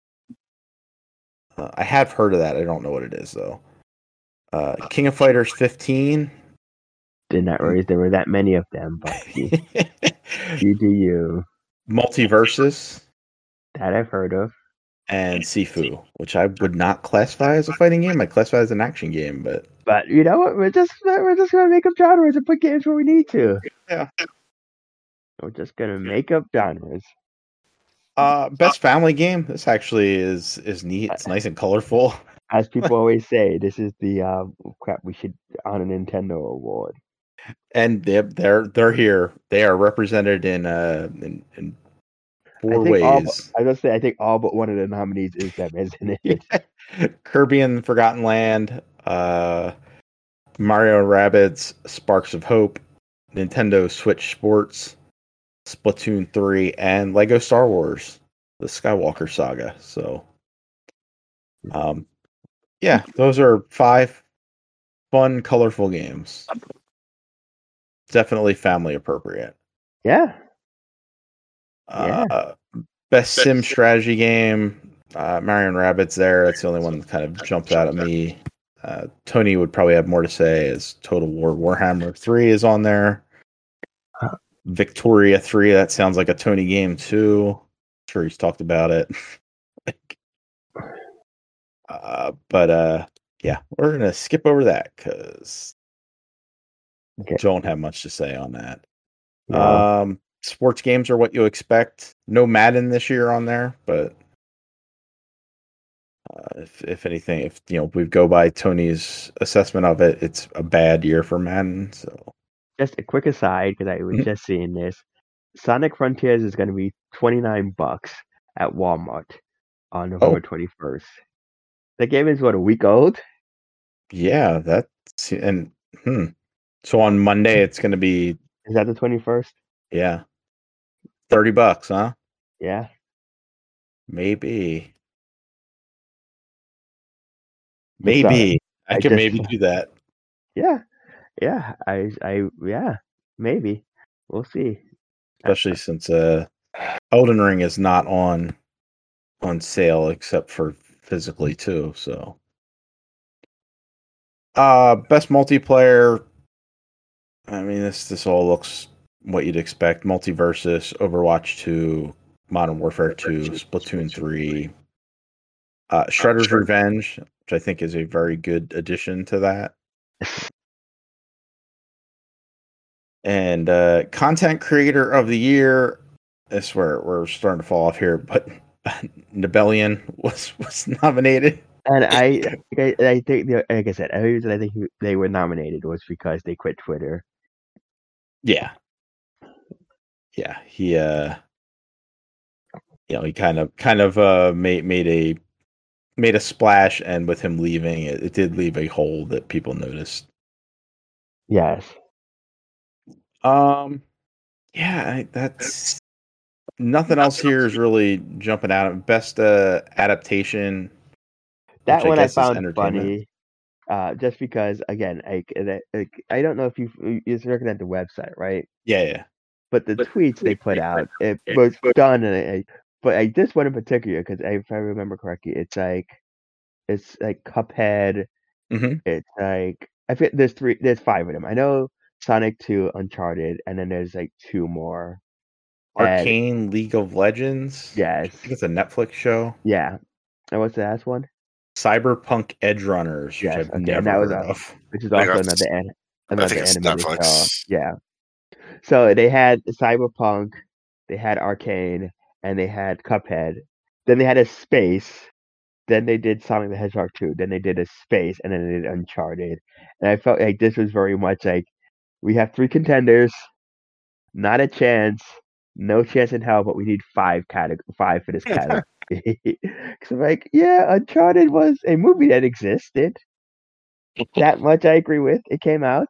Uh, I have heard of that. I don't know what it is though. Uh, King of Fighters fifteen. Did not realize there were that many of them, but you, you do you. Multiversus That I've heard of. and Sifu, which I would not classify as a fighting game. I classify as an action game, but But you know what? We're just we're just gonna make up genres and put games where we need to. yeah. We're just gonna make up genres. Uh, best family game. This actually is is neat. It's nice and colorful. As people always say, this is the uh, crap we should on a Nintendo award. And they're they're they're here. They are represented in uh in, in four I think all, ways. I was gonna say I think all but one of the nominees is them, isn't it? Kirby and the Forgotten Land, uh, Mario and Rabbids, Sparks of Hope, Nintendo Switch Sports, Splatoon three, and Lego Star Wars: The Skywalker Saga. So, um, yeah, those are five fun, colorful games. Definitely family appropriate. Yeah. Uh, Yeah. Best sim strategy game, uh, Mario and Rabbids there. That's the only one that kind of jumps out at me. Uh, Tony would probably have more to say as Total War Warhammer three is on there. Victoria three, that sounds like a Tony game too. I'm sure he's talked about it. uh, but uh, yeah, we're going to skip over that because Okay. don't have much to say on that. No. Um, sports games are what you expect. No Madden this year on there, but uh, if if anything, if you know we go by Tony's assessment of it, it's a bad year for Madden. So Just a quick aside, because I was Mhm. just seeing this. Sonic Frontiers is going to be twenty-nine bucks at Walmart on November Oh. twenty-first. The game is what, a week old? yeah, that's and hmm. So on Monday it's going to be Is that the twenty-first? yeah, thirty bucks, huh? Yeah. Maybe, Just saw it. maybe I, I can just maybe saw- do that. Yeah. Yeah. I I yeah. Maybe. We'll see. Especially since uh, Elden Ring is not on on sale except for physically too. So, uh, best multiplayer. I mean, this this all looks what you'd expect: Multiversus, Overwatch two, Modern Warfare two, Splatoon three, uh, Shredder's Revenge, which I think is a very good addition to that. And uh, content creator of the year. I swear we're starting to fall off here, but Nebellion was was nominated. And I, I, I think, the- like I said, the reason I think he- they were nominated was because they quit Twitter. Yeah, yeah. He, uh, you know, he kind of, kind of uh, made made a made a splash, and with him leaving, it, it did leave a hole that people noticed. Yes. Um, yeah, I, that's nothing else here is really jumping out. Best uh, adaptation. That which one I guess is found entertainment. funny, uh, just because again, like, that- like I don't know if you you're looking at the website, right? Yeah, yeah. But the tweets they put out, it was done, and I, but like this one in particular, because if I remember correctly, it's like it's like Cuphead. Mm-hmm. It's like I think there's three, there's five of them. I know Sonic two, Uncharted, and then there's like two more. And- Arcane League of Legends. Yes. I think it's a Netflix show. Yeah. And what's the last one? Cyberpunk Edge Runners, Yes, which I've okay, and never that was heard a- of. Which is I think also that's- another an, I another think it's animated show. Netflix. Yeah. So they had Cyberpunk, they had Arcane, and they had Cuphead. Then they had a space. Then they did Sonic the Hedgehog two. Then they did a space, and then they did Uncharted. And I felt like this was very much like we have three contenders, not a chance, no chance in hell, but we need five categ- five for this category. Because I'm like, yeah, Uncharted was a movie that existed. That much I agree with. It came out.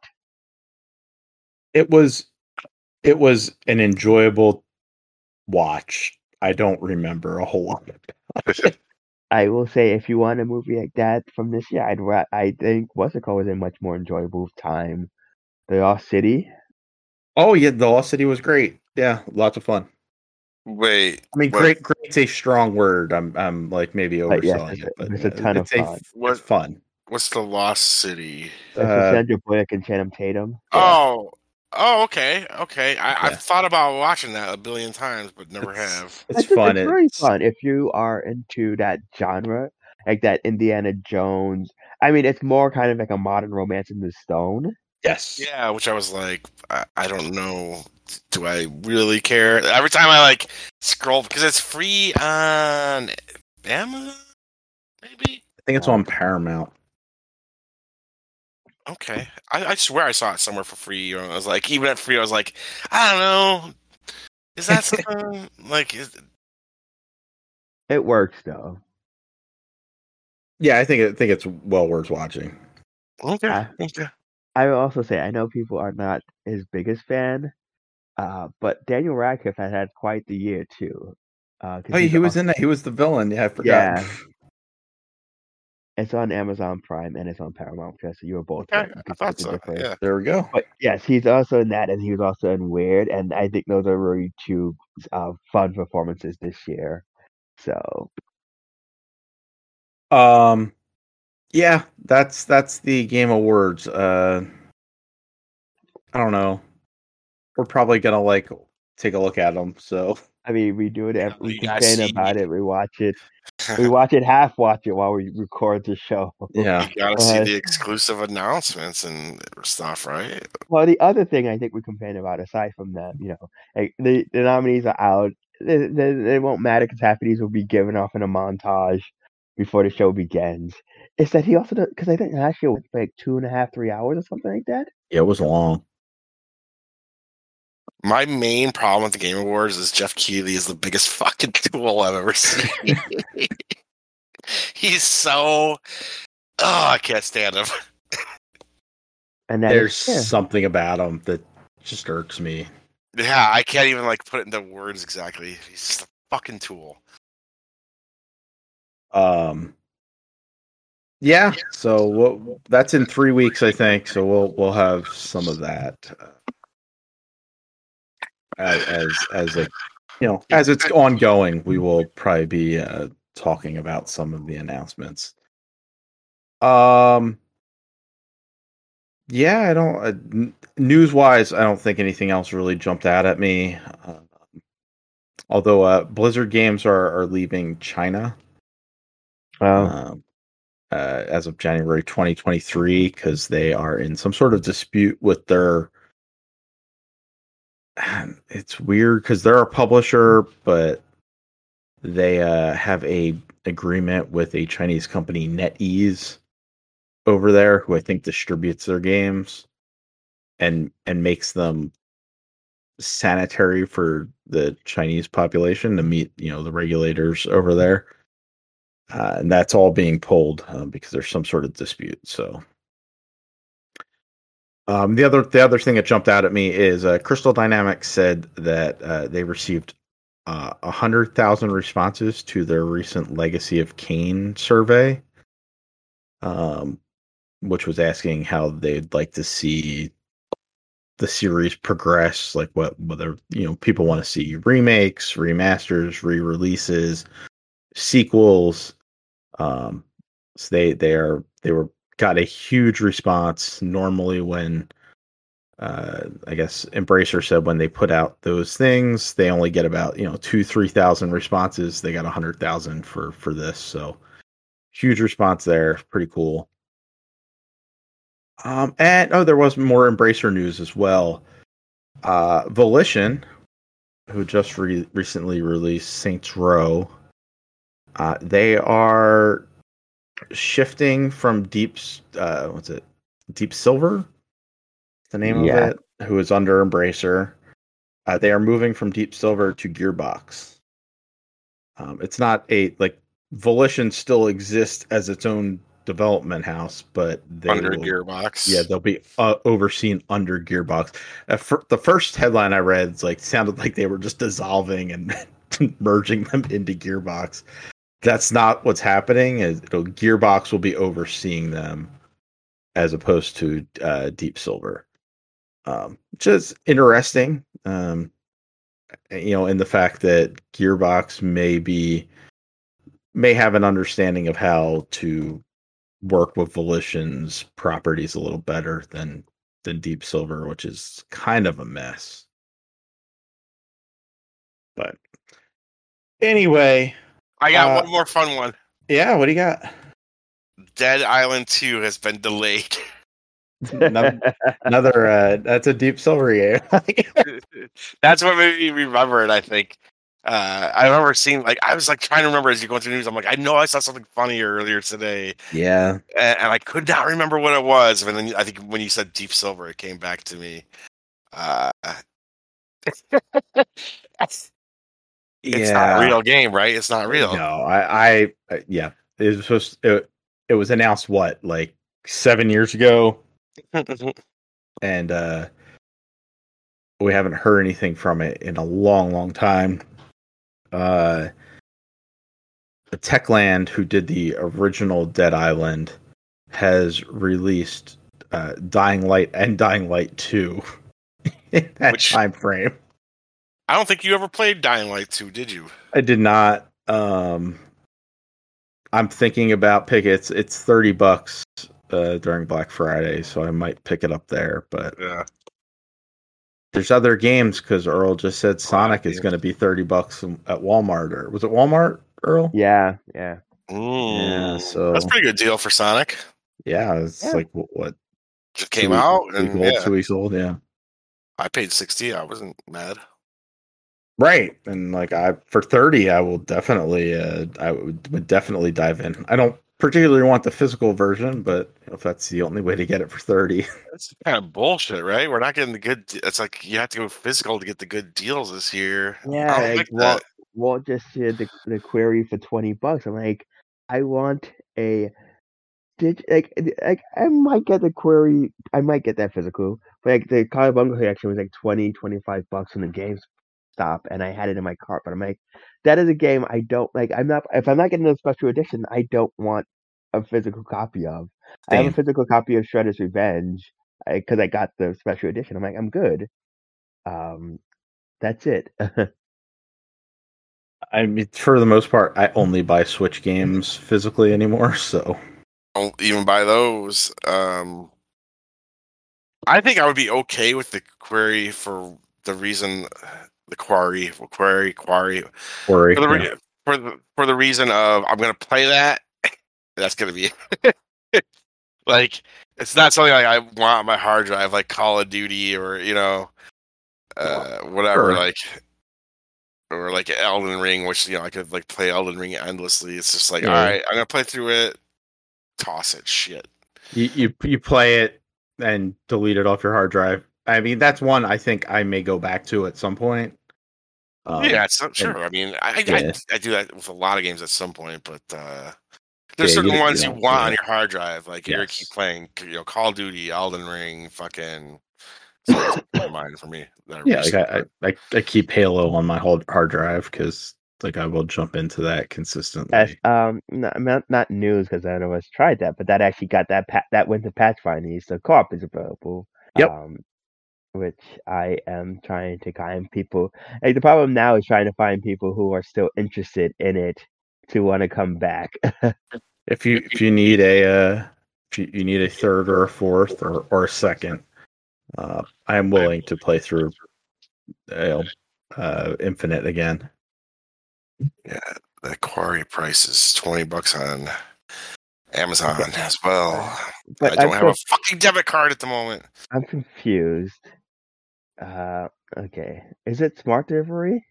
It was it was an enjoyable watch. I don't remember a whole lot. I will say, if you want a movie like that from this year, I'd ra- I think What's It Called was a much more enjoyable time. The Lost City. Oh yeah, The Lost City was great. Yeah, lots of fun. Wait, I mean, what, great. Great's a strong word. I'm, I'm like maybe But yes, overselling it's, it, a, but it's a yeah, ton of it's a, fun. What- it's fun. what's the Lost City? It's Uh, with Sandra Bullock and Channing Tatum. Yeah. Oh, oh, okay, okay. I, Yeah. I've thought about watching that a billion times, but never It's- have. It's I think fun. It's really It's- fun if you are into that genre, like that Indiana Jones. I mean, it's more kind of like a modern Romance in the Stone. Yes. Yeah, which I was like, I, I don't know. Do I really care? Every time I like scroll because it's free on Amazon, maybe. I think it's on Paramount. Okay, I, I swear I saw it somewhere for free. I was like, even at free, I was like, I don't know. Is that something like? Is, It works though. Yeah, I think I think it's well worth watching. okay, I- okay. I will also say, I know people are not his biggest fan, uh, but Daniel Radcliffe has had quite the year too. Uh, 'cause Oh, he's he was al- in that. He was the villain. Yeah, I forgot. Yeah. It's on Amazon Prime and it's on Paramount Plus. So you were both Okay, right. You I could thought split the so. difference. Yeah. There we go. But yes, he's also in that, and he was also in Weird, and I think those are really two uh, fun performances this year. So Um, yeah, that's that's the Game Awards. Uh, I don't know. We're probably gonna like take a look at them. So I mean, we do it. Yeah, Every, we you guys complain see- about it. We watch it. We watch it, half watch it while we record the show. yeah, You gotta see Uh, the exclusive announcements and stuff, right? Well, the other thing I think we complain about, aside from that, you know, like the, the nominees are out. They, they, they won't matter because half of these will be given off in a montage before the show begins. It's that he also does, because I think last year was like two and a half, three hours or something like that. yeah, it was long. My main problem with the Game Awards is Jeff Keighley is the biggest fucking tool I've ever seen. He's so. Oh, I can't stand him. And that There's is, yeah. something about him that just irks me. Yeah, I can't even like put it into words exactly. He's just a fucking tool. Um, yeah. So we'll, that's in three weeks, I think. So we'll we'll have some of that uh, as as as a you know as it's ongoing. We will probably be uh, talking about some of the announcements. Um. Yeah, I don't. Uh, n- news-wise, I don't think anything else really jumped out at me. Uh, although uh, Blizzard games are are leaving China. Well, Um, uh, as of January twenty twenty-three, because they are in some sort of dispute with their. It's weird because they're a publisher, but they uh, have a agreement with a Chinese company, NetEase, over there, who I think distributes their games and and makes them sanitary for the Chinese population to meet, you know, the regulators over there. Uh, and that's all being pulled uh, because there's some sort of dispute. So, um, the other the other thing that jumped out at me is uh, Crystal Dynamics said that uh, they received uh, a hundred thousand responses to their recent Legacy of Kain survey, um, which was asking how they'd like to see the series progress, like what whether you know people want to see remakes, remasters, re-releases, sequels. Um, so they they are they were got a huge response. Normally, when uh, I guess Embracer said when they put out those things, they only get about you know two three thousand responses. They got a hundred thousand for for this, so huge response there. Pretty cool. Um, and oh, there was more Embracer news as well. Uh, Volition, who just re- recently released Saints Row, uh, they are shifting from Deep, uh, what's it, Deep Silver, the name Yeah. of it, who is under Embracer. Uh, they are moving from Deep Silver to Gearbox. Um, it's not a like Volition still exists as its own development house, but they Under will, Gearbox. yeah, they'll be uh, overseen under Gearbox. Uh, fir- the first headline I read like sounded like they were just dissolving and merging them into Gearbox. That's not what's happening. Is it'll, Gearbox will be overseeing them as opposed to uh, Deep Silver, um, which is interesting. Um, you know, in the fact that Gearbox may be may have an understanding of how to work with Volition's properties a little better than than Deep Silver, which is kind of a mess. But anyway, I got uh, one more fun one. Yeah, what do you got? Dead Island two has been delayed. another, another uh, that's a Deep Silver game. That's what made me remember it, I think. Uh, I remember seeing, like, I was like trying to remember as you go through the news. I'm like, I know I saw something funny earlier today. Yeah. And, and I could not remember what it was. And then I think when you said Deep Silver, it came back to me. Uh, it's yeah. not a real game, right? It's not real. No, I, I, yeah. It was supposed. It, it was announced what, like seven years ago, and uh, we haven't heard anything from it in a long, long time. Uh, Techland, who did the original Dead Island, has released uh, Dying Light and Dying Light two in that Which, time frame. I don't think you ever played Dying Light two, did you? I did not. Um, I'm thinking about pick it. It's it's thirty bucks uh, during Black Friday, so I might pick it up there. But yeah, there's other games because Earl just said Sonic is going to be thirty bucks at Walmart. Or was it Walmart, Earl? Yeah, yeah, mm, yeah. So that's a pretty good deal for Sonic. Yeah, it's Yeah. like what, what just came two out weeks, and week old, yeah. two weeks old. Yeah, I paid sixty. I wasn't mad. Right, and like I for thirty, I will definitely, uh, I would, would definitely dive in. I don't particularly want the physical version, but if that's the only way to get it for thirty, That's kind of bullshit, right? We're not getting the good. It's like you have to go physical to get the good deals this year. yeah. I don't Like like Walt, that. Walt just did the the query for twenty bucks. I'm like, I want a did like like I might get the query. I might get that physical, but like the Cowabunga collection was like twenty, twenty-five bucks in the GameStop, and I had it in my cart. But I'm like, that is a game I don't like. I'm not if I'm not getting the special edition, I don't want a physical copy of. I have a Same. physical copy of Shredder's Revenge because I, I got the special edition. I'm like, I'm good. Um, that's it. I mean, for the most part, I only buy Switch games physically anymore. So Don't even buy those. Um, I think I would be okay with the query for the reason, the query, query, query, worry. for the, Yeah. re- for the for the reason of I'm gonna play that. That's gonna be it. Like it's not something like I want on my hard drive, like Call of Duty or you know, uh, whatever, Sure. like or like Elden Ring, which you know I could like play Elden Ring endlessly. It's just like, Yeah. all right, I'm gonna play through it, toss it, shit. You, you you play it and delete it off your hard drive. I mean, that's one I think I may go back to at some point. Um, yeah, it's not, sure. I mean, I, yeah. I I do that with a lot of games at some point, but uh, there's Yeah, certain you- you ones you, don't- want yeah. on your hard drive. Like you're gonna Yes. keep playing, you know, Call of Duty, Elden Ring, fucking. So it's in mind for me. that I Yeah, like recently I, I, played. I I keep Halo on my hard hard drive because like I will jump into that consistently. As um, not not, not news because none of us tried that, but that actually got that pa- that went to Pathfinder, so co-op is available. Yep. Um, which I am trying to find people. Like the problem now is trying to find people who are still interested in it to want to come back. If you if you need a uh, if you, you need a third or a fourth or, or a second, uh, I am willing to play through you know, uh, Infinite again. Yeah, the quarry price is twenty bucks on Amazon as well. But I don't I'm have a conf- fucking debit card at the moment. I'm confused. Uh, okay, is it smart delivery?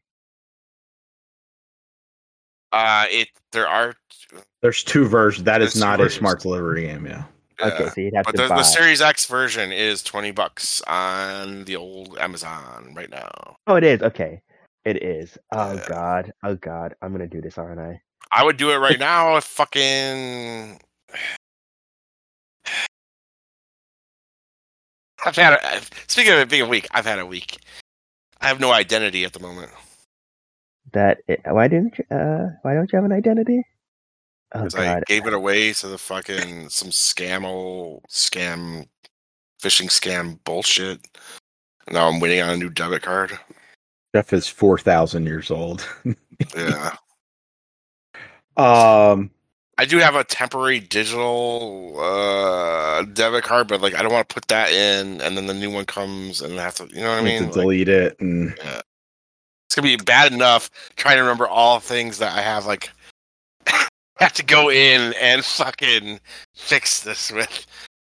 Uh, it there are There's two versions. That is There's two not a versions. smart delivery game. Yeah. Okay, yeah. so you'd have But to the, buy. the Series X version is twenty bucks on the old Amazon right now. Oh, it is. Okay, it is. Oh Yeah. God. Oh God. I'm gonna do this, aren't I? I would do it right now if fucking. I've had a, speaking of it being a week, I've had a week. I have no identity at the moment. that it, why didn't you, uh why don't you have an identity? Oh Because I god. gave it away to the fucking some scam scam phishing scam bullshit. Now I'm waiting on a new debit card. Jeff is four thousand years old. Yeah. um, I do have a temporary digital uh, debit card, but like I don't want to put that in, and then the new one comes, and I have to, you know what I I mean? to Like, delete it, and yeah. It's gonna be bad enough trying to remember all things that I have. Like, have to go in and fucking fix this with.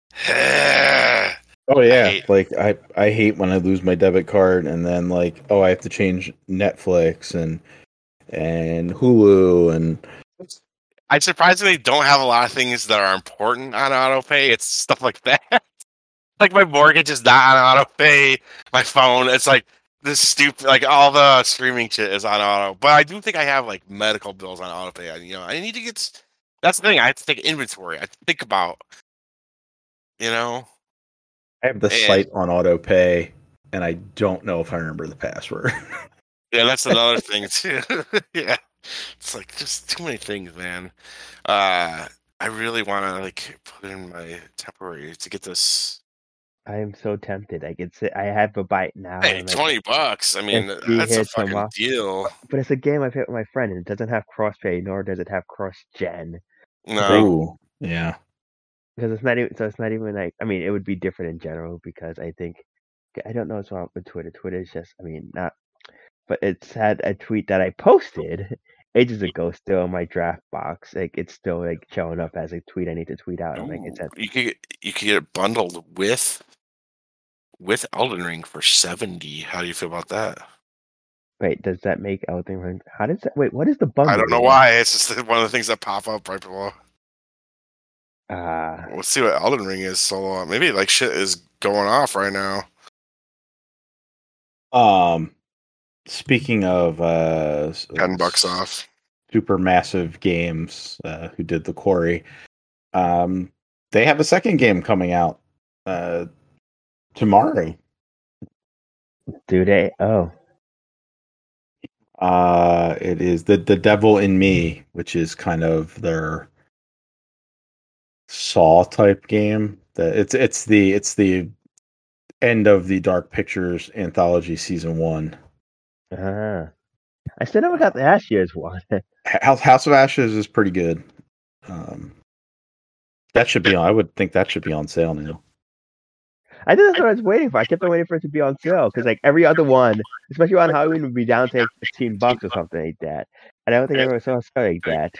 oh yeah, I hate- like I I hate when I lose my debit card, and then like oh I have to change Netflix and and Hulu and. I surprisingly don't have a lot of things that are important on autopay. It's stuff like that. Like my mortgage is not on autopay. My phone, it's like this stupid, like all the streaming shit is on auto. But I do think I have like medical bills on autopay. I, you know, I need to get. That's the thing. I have to take inventory. I have to think about. You know, I have the and, site on autopay, and I don't know if I remember the password. Yeah, that's another thing too. Yeah, it's like just too many things, man. Uh, I really want to like put in my temporary to get this. I am so tempted. I could say I have a bite now. Hey, and, like, twenty bucks. I mean, if he that's a hits him fucking off- deal. But it's a game I played with my friend, and it doesn't have cross-pay, nor does it have cross-gen. No, Ooh, yeah. Because it's not even. So it's not even like. I mean, it would be different in general because I think I don't know what's wrong with Twitter. Twitter is just. I mean, not. But it's had a tweet that I posted ages ago, still in my draft box. Like it's still like showing up as a tweet I need to tweet out. I'm like, it's Ooh, at, you could get, you could get it bundled with with Elden Ring for seventy. How do you feel about that? wait, does that make Elden Ring? How does that? Wait, what is the bundle? I don't know again? why. It's just one of the things that pop up right below. Uh, Let's see what Elden Ring is solo on. Maybe like shit is going off right now. Um, speaking of uh, Ten bucks off. super massive games, uh, who did the Quarry? Um, they have a second game coming out uh tomorrow. do they? Oh, Uh, it is the the Devil in Me, which is kind of their Saw type game. The it's it's the it's the end of the Dark Pictures anthology season one. uh, I still never got the Ashes one. House House of Ashes is pretty good. Um, that should be on. I would think that should be on sale now. I think that's what I was waiting for. I kept on waiting for it to be on sale because like every other one, especially on Halloween, would be down to like fifteen bucks or something like that. And I don't think I ever saw a sale like that.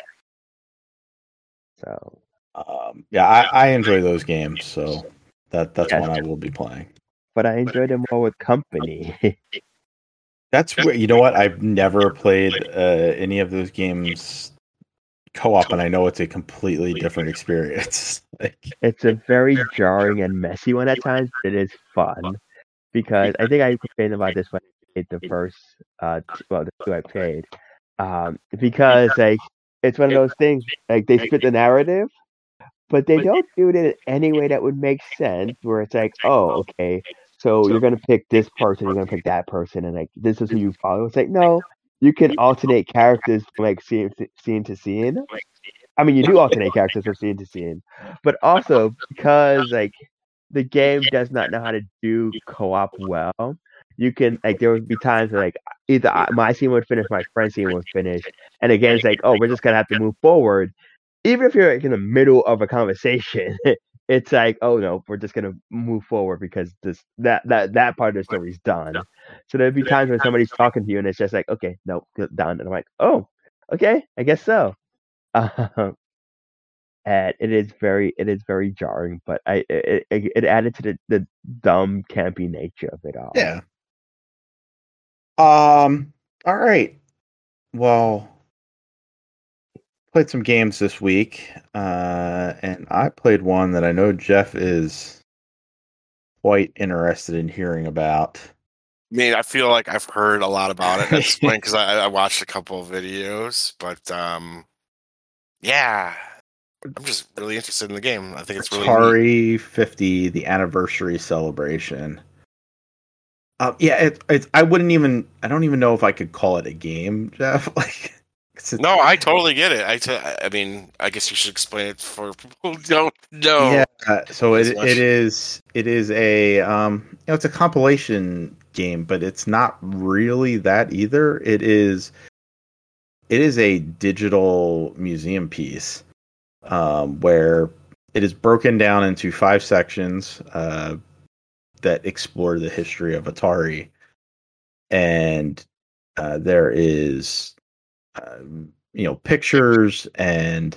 So Um, yeah, I, I enjoy those games, so that that's Yes. one I will be playing. but I enjoy them more with company. That's where you know what I've never played uh, any of those games co-op, and I know it's a completely different experience. Like, It's a very jarring and messy one at times, but it is fun because I think I complained about this when I played the first, uh, t- well, the two I played, um, because like it's one of those things like they split the narrative, but they don't do it in any way that would make sense. Where it's like, oh, okay, so you're gonna pick this person, you're gonna pick that person, and like this is who you follow. It's like no, you can alternate characters from like scene scene to scene. I mean, you do alternate characters from scene to scene, but also because like the game does not know how to do co-op well, you can like there would be times where like either I, my scene would finish, my friend's scene would finish, and again it's like, oh, we're just gonna have to move forward, even if you're like in the middle of a conversation. It's like, oh no, we're just gonna move forward because this that that that part of the story's done. So there'd be times when somebody's talking to you and it's just like, okay, no, done, and I'm like, oh, okay, I guess so. Um, and it is very it is very jarring, but I it, it, it added to the, the dumb campy nature of it all. yeah. Um. All right. Well, played some games this week, uh, and I played one that I know Jeff is quite interested in hearing about. I mean, I feel like I've heard a lot about it at this point because I, I watched a couple of videos, but um, yeah, I'm just really interested in the game. I think it's really neat. Atari fifty, the anniversary celebration. Uh, yeah, it, it, I wouldn't even. I don't even know if I could call it a game, Jeff. Like, it's a- No, I totally get it. I, t- I mean, I guess you should explain it for people who don't know. yeah. uh, So it as much. it is it is a um you know it's a compilation game, but it's not really that either. It is it is a digital museum piece um, where it is broken down into five sections uh, that explore the history of Atari, and uh, there is um, you know pictures and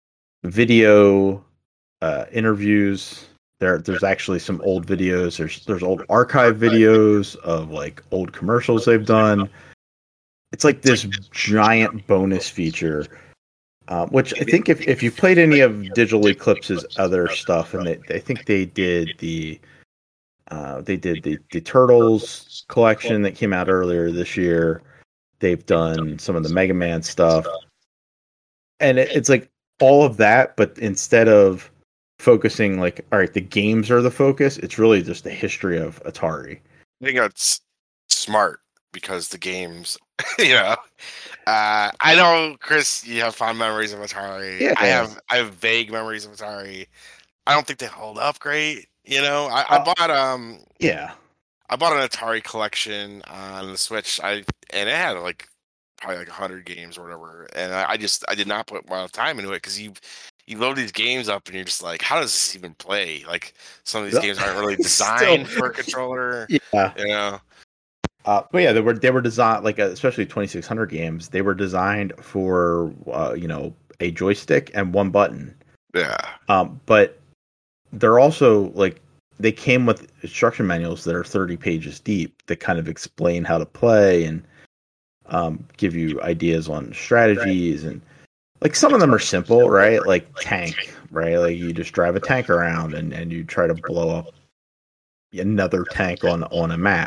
video uh, interviews. There, there's actually some old videos. There's there's old archive videos of like old commercials they've done. It's like this giant bonus feature, uh, which I think if, if you played any of Digital Eclipse's other stuff, and they, I think they did the uh, they did the the Turtles collection that came out earlier this year. They've done some of the Mega Man stuff, and it, it's like all of that, but instead of focusing like, all right, the games are the focus, it's really just the history of Atari. I think that's smart because the games, you know, uh, I know, Chris, you have fond memories of Atari. Yeah. I have, I have vague memories of Atari. I don't think they hold up great. You know, I, I Uh, bought um, Yeah. I bought an Atari collection on the Switch. I and it had like probably like a hundred games or whatever, and I, I just I did not put a lot of time into it because you you load these games up and you're just like, how does this even play? Like some of these Yeah. games aren't really Still- designed for a controller. Yeah. You know, Uh, but yeah, they were they were designed like uh, especially twenty-six hundred games. They were designed for uh, you know a joystick and one button. yeah. Um, but they're also like they came with instruction manuals that are thirty pages deep that kind of explain how to play and um, give you ideas on strategies, and like some of them are simple, right? Like tank, right? Like you just drive a tank around and, and you try to blow up another tank on on a map.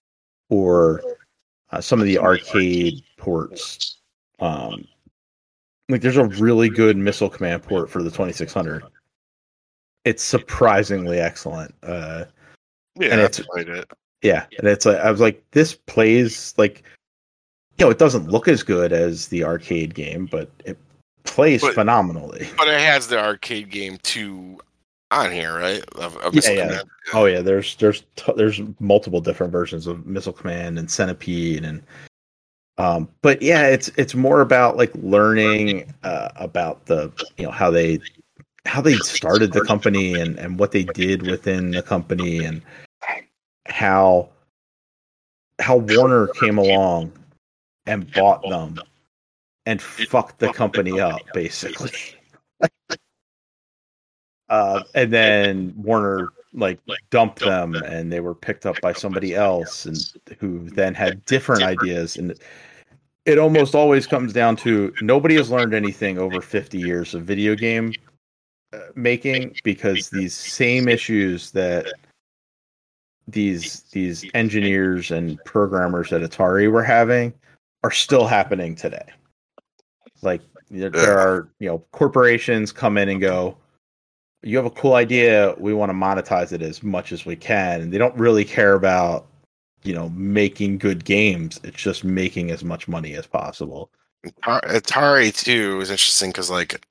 Or uh, some of the arcade ports. Um, like there's a really good Missile Command port for the twenty-six hundred. It's surprisingly excellent. Uh, Yeah, And I it's- played it. yeah, and it's like I was like, this plays like, you know, it doesn't look as good as the arcade game, but it plays But- phenomenally. But it has the arcade game too on here, right? Of, of Yeah, Missile yeah. Command. Oh yeah, there's there's t- there's multiple different versions of Missile Command and Centipede and um but yeah, it's it's more about like learning uh, about the you know how they how they started the company and and what they did within the company and how how Warner came along and bought them and fucked the company up basically. Uh, and then Warner like dumped them, and they were picked up by somebody else, and who then had different ideas. And it almost always comes down to nobody has learned anything over fifty years of video game uh, making because these same issues that these these engineers and programmers at Atari were having are still happening today. Like there, there are you know corporations come in and go, you have a cool idea, we want to monetize it as much as we can, and they don't really care about you know making good games. It's just making as much money as possible. Atari too is interesting because, like,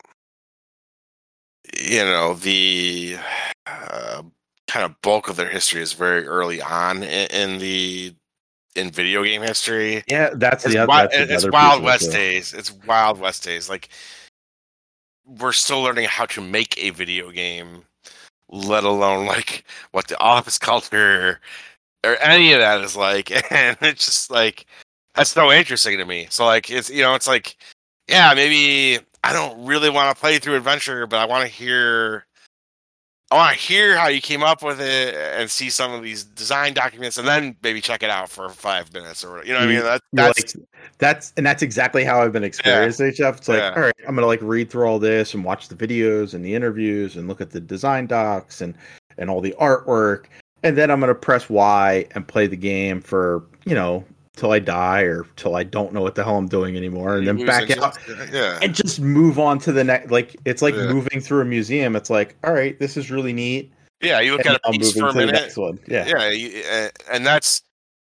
you know, the uh, kind of bulk of their history is very early on in, in the in video game history. Yeah, that's It's, the wi- that's the it's other Wild piece of it, West too. days. It's Wild West days. Like, we're still learning how to make a video game, let alone like what the office culture or any of that is like. And it's just like, that's so interesting to me. So like, it's, you know, it's like, yeah, maybe I don't really want to play through Adventure, but I want to hear, I want to hear how you came up with it and see some of these design documents, and then maybe check it out for five minutes or you know what I mean. That, You're that's like, that's and that's exactly how I've been experiencing it, Jeff. It's like, Yeah. all right, I'm gonna like read through all this and watch the videos and the interviews and look at the design docs and and all the artwork, and then I'm gonna press Y and play the game for you know till I die or till I don't know what the hell I'm doing anymore, and then lose back interest. out Yeah, and just move on to the next. Like it's like Yeah. moving through a museum. It's like, all right, this is really neat. yeah. You look And at a I'm piece moving for a to the minute. next one. Yeah, Yeah, you, uh, and that's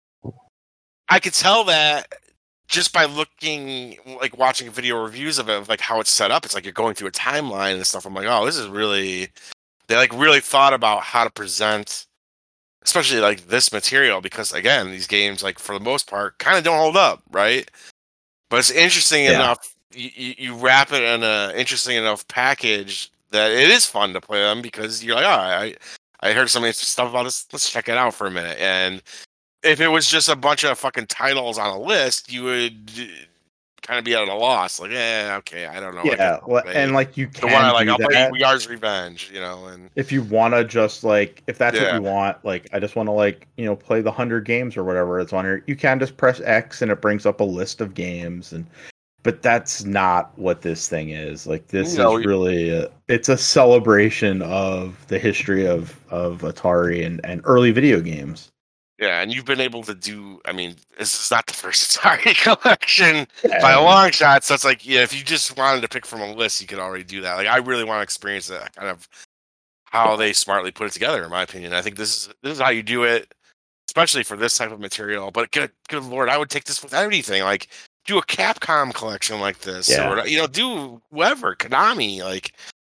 I could tell that just by looking, like watching video reviews of it, of like how it's set up. It's like you're going through a timeline and stuff. I'm like, oh, this is really, they like really thought about how to present, especially like this material, because again, these games, like for the most part, kind of don't hold up, right? But it's interesting Yeah. enough. You, you, you wrap it in a interesting enough package that it is fun to play them, because you're like, oh, I, I heard some stuff about this. Let's check it out for a minute. And if it was just a bunch of fucking titles on a list, you would kind of be at a loss. Like, eh, okay, I don't know. Yeah, well, and like you the can one I like, do I'll that play Yard's Revenge, you know, and if you want to just like if that's what Yeah. you want. Like, I just want to like you know play the hundred games or whatever it's on here. You can just press X and it brings up a list of games, and but that's not what this thing is. Like, this No, is really a, it's a celebration of the history of of Atari and and early video games. yeah, and you've been able to do. I mean, this is not the first Atari collection Yeah. by a long shot. So it's like, yeah, if you just wanted to pick from a list, you could already do that. Like, I really want to experience that kind of how they smartly put it together. In my opinion, I think this is this is how you do it, especially for this type of material. But good, good lord, I would take this with anything. Like, do a Capcom collection like this, Yeah. or you know, do whoever Konami. Like,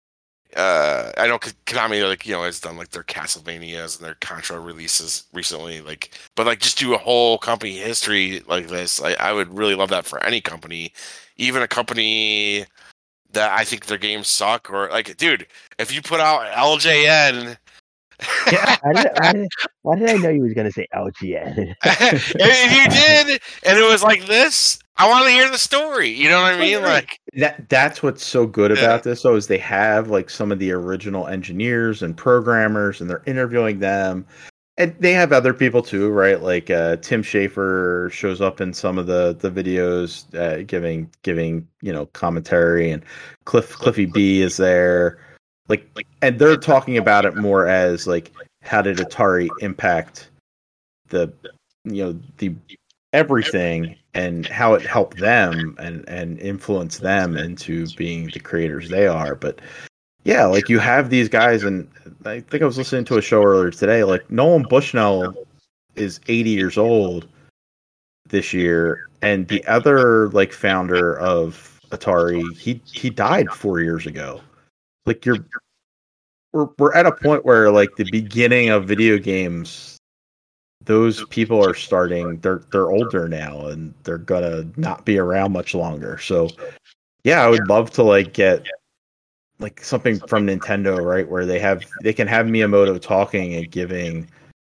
uh, I know Konami, like, you know, has done like their Castlevanias and their Contra releases recently. Like, but like, just do a whole company history like this. I, I would really love that for any company, even a company that I think their games suck, or like, dude, if you put out L J N. Yeah. Why did, why, did, why did I know you was gonna say L G N? If you did, and it was like this, I want to hear the story. You know what I mean? Like, That that's what's so good Yeah. about this, though, is they have like some of the original engineers and programmers, and they're interviewing them, and they have other people too, right? Like uh, Tim Schafer shows up in some of the the videos, uh, giving giving you know commentary, and Cliff Cliffy B is there, like, and they're talking about it more as like, how did Atari impact the you know the everything, and how it helped them and and influenced them into being the creators they are. But yeah, like, you have these guys, and I think I was listening to a show earlier today, like Nolan Bushnell is eighty years old this year, and the other like founder of Atari, he he died four years ago. Like, you're we're we're at a point where like the beginning of video games, those people are starting, they're they're older now, and they're gonna not be around much longer. So yeah, I would love to like get like something from Nintendo, right, where they have they can have Miyamoto talking and giving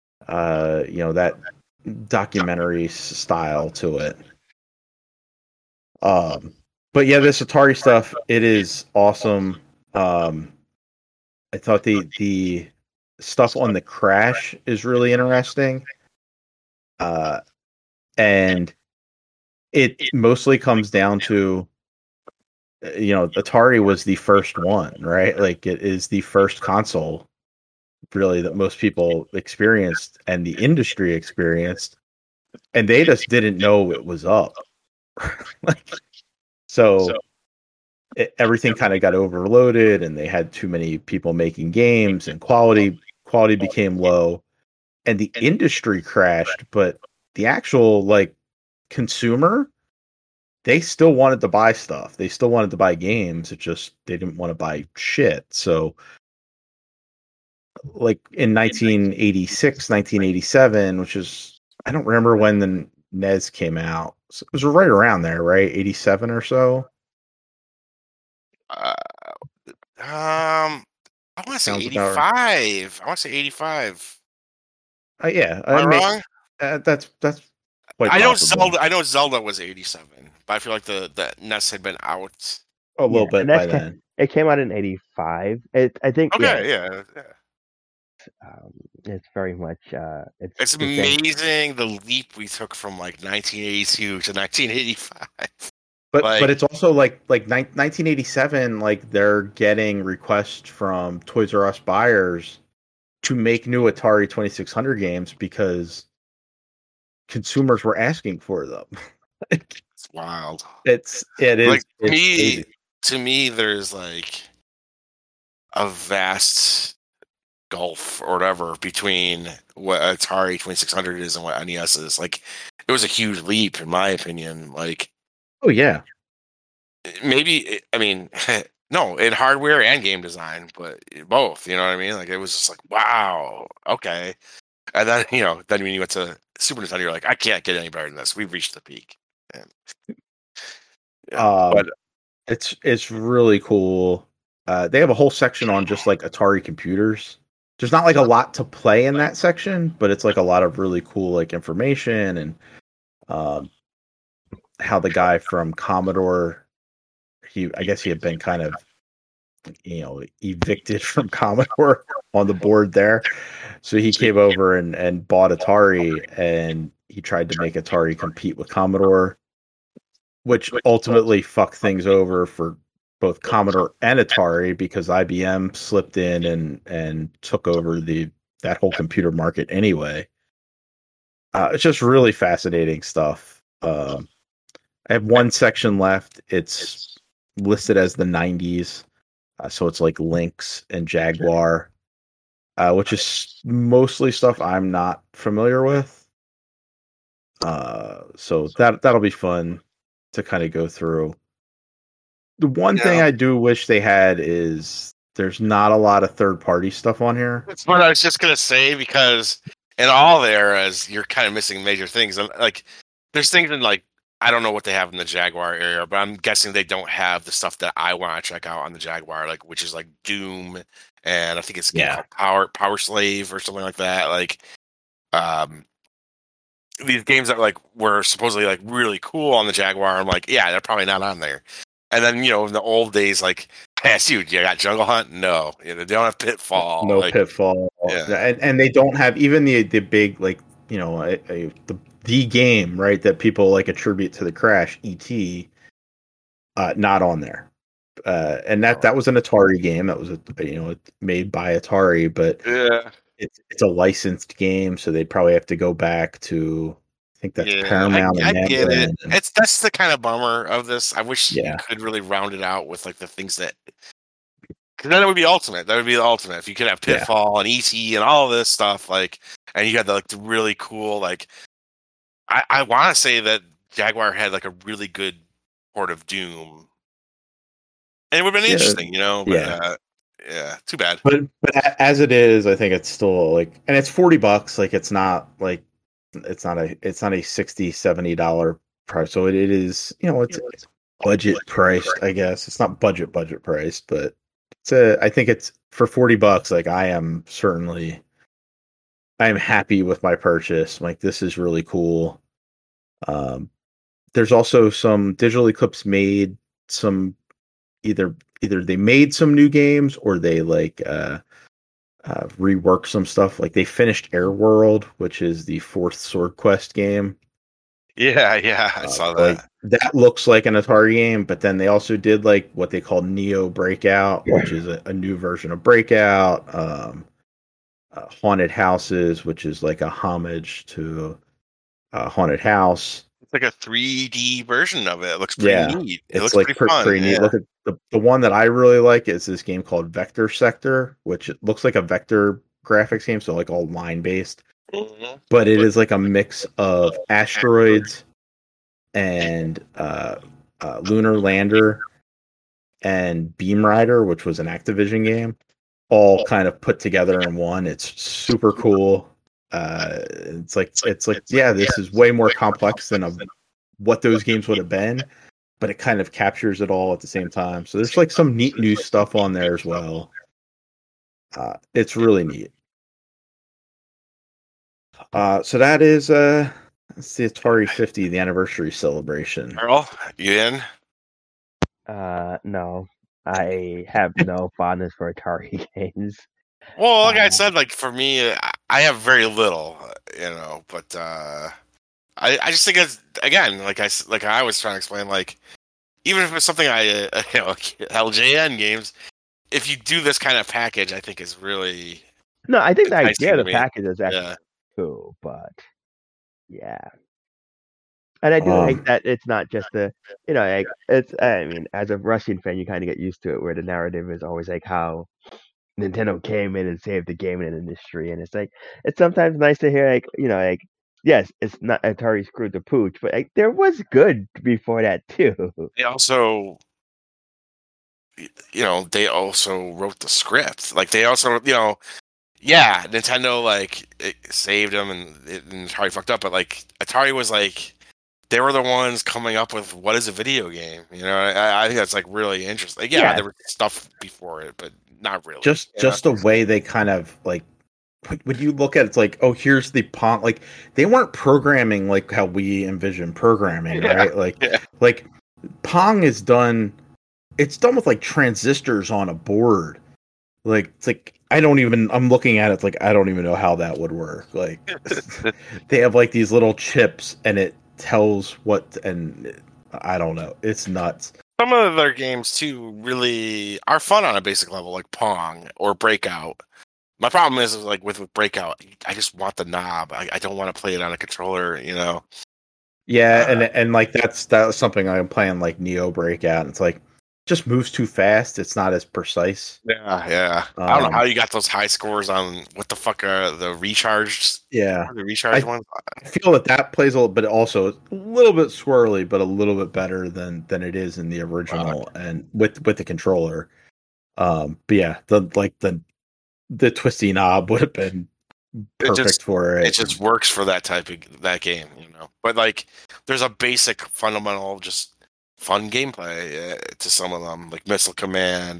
uh you know that documentary s- style to it. Um but yeah, this Atari stuff, it is awesome. Um I thought the the stuff on the Crash is really interesting. Uh, and it mostly comes down to, uh, you know, Atari was the first one, right? Like, it is the first console, really, that most people experienced and the industry experienced, and they just didn't know it was up. Like, so it, everything kind of got overloaded, and they had too many people making games, and quality quality became low, and the industry crashed. But the actual like consumer, they still wanted to buy stuff. They still wanted to buy games. It just, they didn't want to buy shit. So like in nineteen eighty-six, nineteen eighty-seven, which is, I don't remember when the N E S came out. So it was right around there, right? eighty-seven or so. uh, um, I want to say Sounds about eighty-five. I want to say eighty-five. Uh, yeah, Am I I mean, wrong? uh, that's that's quite I know possible. Zelda. I know Zelda was eighty-seven, but I feel like the the N E S had been out. A little Yeah, bit and that's by ca- then. It came out in eighty-five. It, I think. Okay, Yeah, yeah, yeah. um, it's very much. Uh, it's It's the same- amazing the leap we took from like nineteen eighty-two to nineteen eighty-five. But Like- but it's also like like ni- nineteen eighty-seven, like they're getting requests from Toys R Us buyers to make new Atari twenty-six hundred games because consumers were asking for them. Like, It's wild. it's it is Like, it's me- crazy. To me, there's like a vast gulf or whatever between what Atari twenty-six hundred is and what N E S is. Like, it was a huge leap in my opinion. Like, oh yeah, maybe I mean, no, in hardware and game design, but both. You know what I mean? Like, it was just like, wow, okay. And then you know, then when you went to Super Nintendo, you're like, I can't get any better than this. We've reached the peak. And, yeah, um, but it's it's really cool. Uh, they have a whole section on just like Atari computers. There's not like a lot to play in that section, but it's like a lot of really cool like information and um, how the guy from Commodore, he I guess he had been kind of, you know, evicted from Commodore on the board there. So he came over and, and bought Atari, and he tried to make Atari compete with Commodore, which ultimately fucked things over for both Commodore and Atari because I B M slipped in and, and took over the that whole computer market anyway. Uh, it's just really fascinating stuff. Um, I have one section left. It's listed as the nineties. Uh, so it's like Lynx and Jaguar, uh, which is mostly stuff I'm not familiar with. Uh, so that that'll be fun to kind of go through. The one yeah. thing I do wish they had is there's not a lot of third party stuff on here. That's what I was just gonna say, because in all the eras, you're kind of missing major things. And like, there's things in like, I don't know what they have in the Jaguar area, but I'm guessing they don't have the stuff that I want to check out on the Jaguar, like which is like Doom, and I think it's Yeah. called Power Power Slave or something like that. Like, um, these games that like were supposedly like really cool on the Jaguar. I'm like, yeah, they're probably not on there. And then, you know, in the old days, like, I asked you, you got Jungle Hunt? No, you know, they don't have Pitfall. No like, Pitfall, yeah. and and they don't have even the the big like you know a, a, the the game right that people like attribute to the crash, E T, uh, not on there. Uh, and that that was an Atari game that was a, you know made by Atari, but Yeah. it's it's a licensed game, so they'd probably have to go back to. I think that's Yeah, Paramount. I, and I get it. and, It's that's the kind of bummer of this. I wish Yeah. you could really round it out with like the things that, because then it would be ultimate. That would be the ultimate if you could have Yeah. Pitfall and E T and all of this stuff. Like, and you had the, like the really cool like. I I want to say that Jaguar had like a really good port of Doom, and it would have been Yeah, interesting, you know. But, yeah. uh, yeah, too bad. But but a- as it is, I think it's still like, and it's forty bucks. Like it's not like it's not a it's not a sixty seventy dollar price. So it, it is you know it's, it's budget priced. I guess it's not budget budget priced, but it's a. I think it's for forty bucks. Like I am certainly, I am happy with my purchase. Like this is really cool. Um, there's also some Digital Eclipse made some either either they made some new games or they like uh, uh, reworked some stuff. Like they finished Air World, which is the fourth Sword Quest game. Yeah, yeah, I Uh, saw that. like that looks like an Atari game, but then they also did like what they call Neo Breakout, which is a, a new version of Breakout. Um, uh, Haunted Houses, which is like a homage to uh, Haunted House. It's like a three D version of it. It looks pretty Yeah, neat. It it's looks like pretty pretty, fun. pretty neat. Yeah. Look at the the one that I really like is this game called Vector Sector, which it looks like a vector graphics game, so like all line based, Mhm. but it is like a mix of asteroids and uh, uh, Lunar Lander and Beam Rider, which was an Activision game, all kind of put together in one. It's super cool. Uh, it's like it's like yeah, this is way more complex than a, what those games would have been, but it kind of captures it all at the same time. So there's like some neat new stuff on there as well. Uh, it's really neat. Uh, so that is uh, that's the Atari fifty, the anniversary celebration. Earl, you in? Uh, no, I have no fondness for Atari games. Well, like I Um, said, like for me, I- I have very little, uh, you know. But uh, I, I just think it's again, like I, s- like I was trying to explain, like even if it's something I, uh, you know, like L J N games, if you do this kind of package, I think is really No, I think the enticing idea of to the me. package is actually Yeah. cool, but yeah. And I do Um, like that it's not just the, you know, like it's. I mean, as a Russian fan, you kind of get used to it, where the narrative is always like how Nintendo came in and saved the gaming industry, and it's like it's sometimes nice to hear like you know like yes, it's not Atari screwed the pooch, but like there was good before that too. They also, you know, they also wrote the script. Like they also, you know, yeah, Nintendo like it saved them and, it, and Atari fucked up, but like Atari was like they were the ones coming up with what is a video game. You know, I, I think that's like really interesting. Like, yeah, Yeah. there was stuff before it, but not really. Just you just know? the way they kind of like when- when you look at it, it's like, oh, here's the Pong. Like they weren't programming like how we envision programming, Yeah. right? Like Yeah. like Pong is done. It's done with like transistors on a board. Like it's like I don't even. I'm looking at it it's like I don't even know how that would work. Like they have like these little chips, and it tells what. And I don't know. It's nuts. Some of their games too really are fun on a basic level, like Pong or Breakout. My problem is, is like with, with Breakout, I just want the knob. I, I don't want to play it on a controller, you know. Yeah, Uh, and and like that's that's something I'm playing like Neo Breakout. And it's like just moves too fast. It's not as precise. Yeah, yeah. I don't know Um, how you got those high scores on what the fuck are the recharged? Yeah, The recharged I- ones. I feel that that plays a little, but also a little bit swirly, but a little bit better than than it is in the original and with with the controller. Um, but yeah, the like the the twisty knob would have been perfect just- for it. It just works for that type of that game, you know. But like, there's a basic fundamental just fun gameplay uh, to some of them, like Missile Command.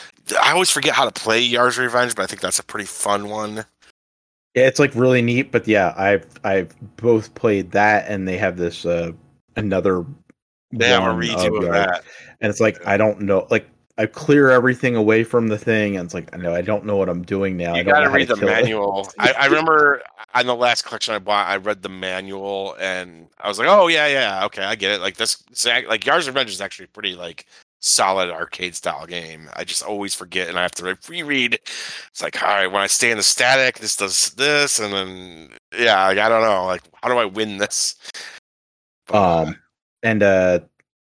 I always forget how to play Yar's Revenge, but I think that's a pretty fun one. Yeah, it's like really neat, but yeah, I've I've both played that, and they have this uh another They have a one redo of Yard, that. and it's like I don't know, like I clear everything away from the thing, and it's like I know I don't know what I'm doing now. I You don't got to know how read the kill it. manual. I, I remember on the last collection I bought, I read the manual, and I was like, "Oh yeah, yeah, okay, I get it." Like this, this act- like Yar's Revenge is actually pretty like solid arcade style game. I just always forget, and I have to re- reread. It's like, all right, when I stay in the static, this does this, and then yeah, like, I don't know, like how do I win this? But, uh, Um, and uh,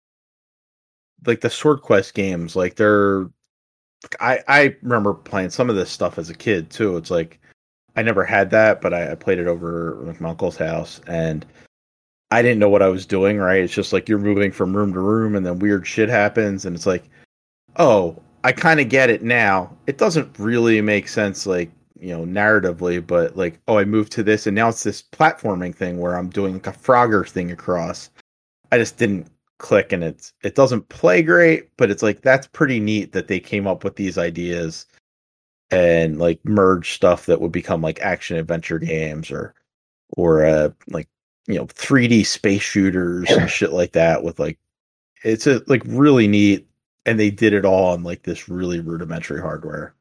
like the Sword Quest games, like they're, I I remember playing some of this stuff as a kid too. It's like I never had that, but I, I played it over like my uncle's house, and I didn't know what I was doing. Right? It's just like you're moving from room to room, and then weird shit happens, and it's like, oh, I kind of get it now. It doesn't really make sense, like you know, narratively, but like, oh, I moved to this, and now it's this platforming thing where I'm doing like a Frogger thing across. I just didn't click, and it's it doesn't play great, but it's like that's pretty neat that they came up with these ideas and like merge stuff that would become like action adventure games or or uh like you know three D space shooters and shit like that with like it's a, like really neat, and they did it all on like this really rudimentary hardware.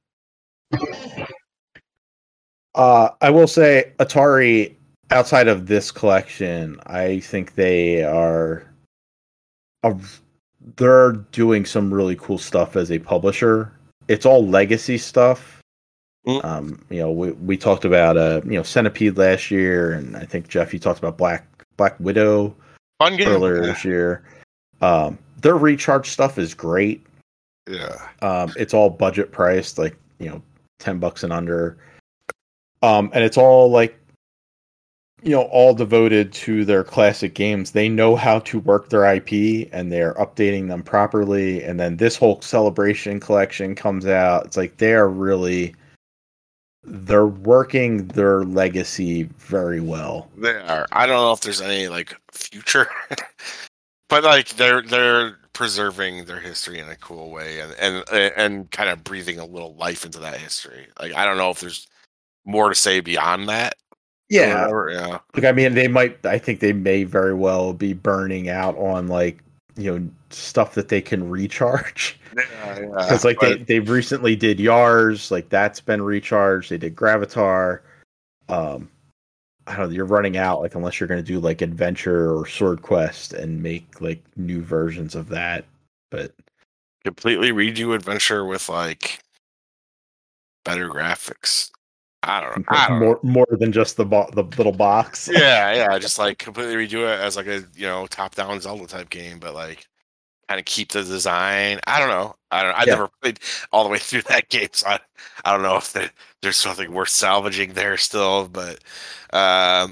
Uh, I will say Atari, outside of this collection, I think they are, a, they're doing some really cool stuff as a publisher. It's all legacy stuff. Mm. Um, you know, we we talked about uh, you know, Centipede last year, and I think Jeff, you talked about Black Black Widow fun game. earlier Yeah. this year. Um, their recharge stuff is great. Yeah. Um, it's all budget priced, like you know, ten bucks and under. Um, and it's all like, you know, all devoted to their classic games. They know how to work their I P, and they're updating them properly. And then this whole Celebration collection comes out. It's like they are really, they're working their legacy very well. They are. I don't know if there's any like future, but like they're they're preserving their history in a cool way and and and kind of breathing a little life into that history. Like I don't know if there's more to say beyond that. Yeah. Or, yeah. Like, I mean, they might, I think they may very well be burning out on like, you know, stuff that they can recharge. Yeah, yeah. Because like But- they they recently did Yars, like that's been recharged. They did Gravatar. Um, I don't know. You're running out like unless you're going to do like Adventure or Sword Quest and make like new versions of that. But completely redo Adventure with like better graphics. I don't know. I don't know. more more than just the bo- the little box. Yeah, yeah, just like completely redo it as like a you know top down Zelda type game, but like kind of keep the design. I don't know. I don't. I Yeah. never played all the way through that game, so I, I don't know if there, there's something worth salvaging there still. But um,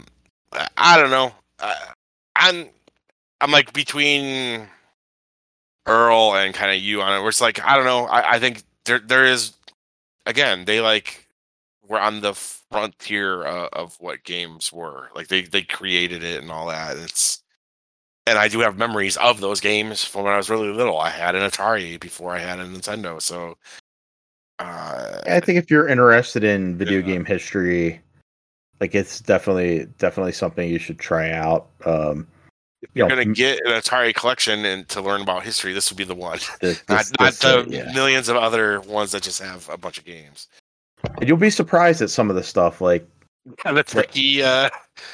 I, I don't know. I, I'm I'm like between Earl and kind of you on it. Where it's like I don't know. I, I think there there is again they like were on the frontier uh, of what games were. Like they they created it and all that. It's and I do have memories of those games from when I was really little. I had an Atari before I had a Nintendo, so. Uh, I think if you're interested in video yeah. game history, like it's definitely definitely something you should try out. Um, You're you know, gonna get an Atari collection and to learn about history. This would be the one, this, not this, not this, the uh, yeah. millions of other ones that just have a bunch of games. And you'll be surprised at some of the stuff, like Yeah, the tricky, uh,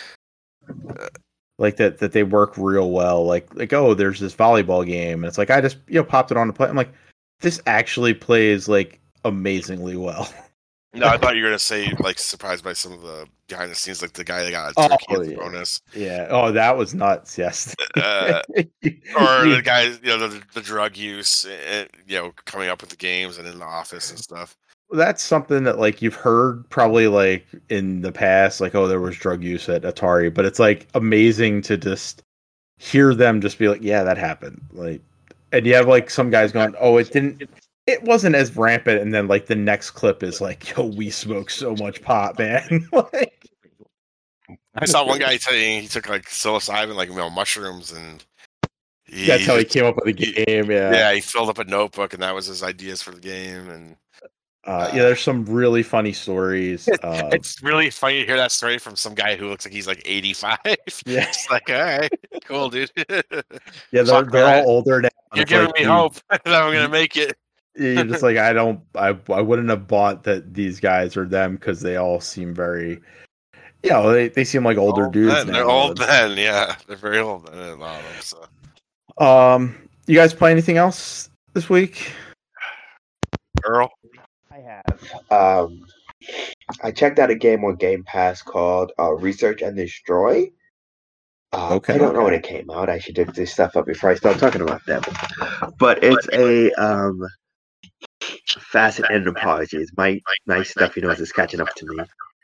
like that that they work real well. Like like oh, there's this volleyball game, and it's like I just you know popped it on to play. I'm like, this actually plays like amazingly well. No, I thought you were gonna say like surprised by some of the behind the scenes, like the guy that got a Oh, turkey as a yeah. bonus. Yeah. Oh, that was nuts. Yes. Uh, or the guy, you know, the, the drug use, and, you know, coming up with the games and in the office and stuff. That's something that like you've heard probably like in the past, like oh, there was drug use at Atari, but it's like amazing to just hear them just be like, yeah, that happened. Like, and you have like some guys going, oh, it didn't. It wasn't as rampant, and then like the next clip is like, "Yo, we smoke so much pot, man!" Like, I saw one guy saying he took like psilocybin, like you know, mushrooms, and he, that's how he just, came up with the he, game. Yeah, yeah, he filled up a notebook, and that was his ideas for the game. And uh, uh, yeah, there's some really funny stories. Uh, it's really funny to hear that story from some guy who looks like he's like eighty-five. Yeah, it's like, all right, cool, dude. Yeah, they're they're all older now. You're giving like, me you, hope that I'm gonna make it. You're just like, I don't, I, I wouldn't have bought that these guys are them because they all seem very, you know, they, they seem like older old dudes then. now. They're old then, yeah. They're very old then, a lot of them. So. Um, you guys play anything else this week? Earl? I have. Um, I checked out a game on Game Pass called uh, Research and Destroy. Uh, Okay. I don't know when it came out. I should look this stuff up before I start talking about them. But it's a um, fascinating apologies. My my stuff, you know, is catching up to me.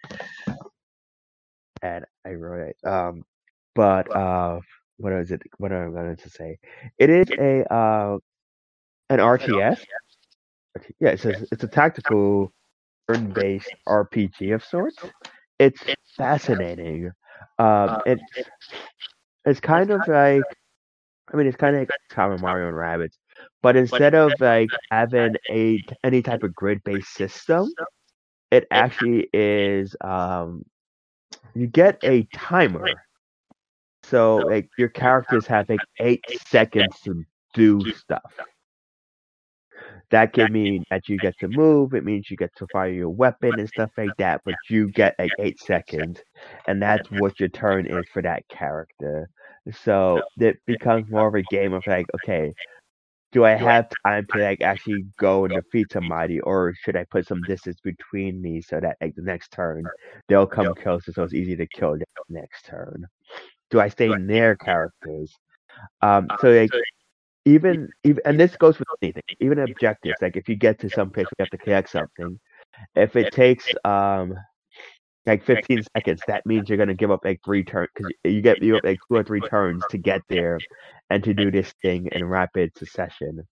And I wrote it. Um, but uh, what is it? What am I going to say? It is a uh, an R T S. Yeah, it's a, it's a tactical turn-based R P G of sorts. It's fascinating. Um, it, it's kind of like, I mean, it's kind of like Super Mario and Rabbids, but instead of like having a any type of grid-based system, it actually is. Um, you get a timer, so like your characters have like eight seconds to do stuff. That can mean that you get to move. It means you get to fire your weapon and stuff like that. But you get like eight seconds, and that's what your turn is for that character. So it becomes more of a game of like, okay, do I have time to like actually go and defeat somebody, or should I put some distance between me so that like the next turn they'll come closer, so it's easy to kill the next turn? Do I stay near characters? Um, so like. Even, even, and this goes with anything, even objectives. Like if you get to some place where you have to collect something, if it takes um like fifteen seconds, that means you're gonna give up like three turns because you get you have like two or three turns to get there and to do this thing in rapid succession.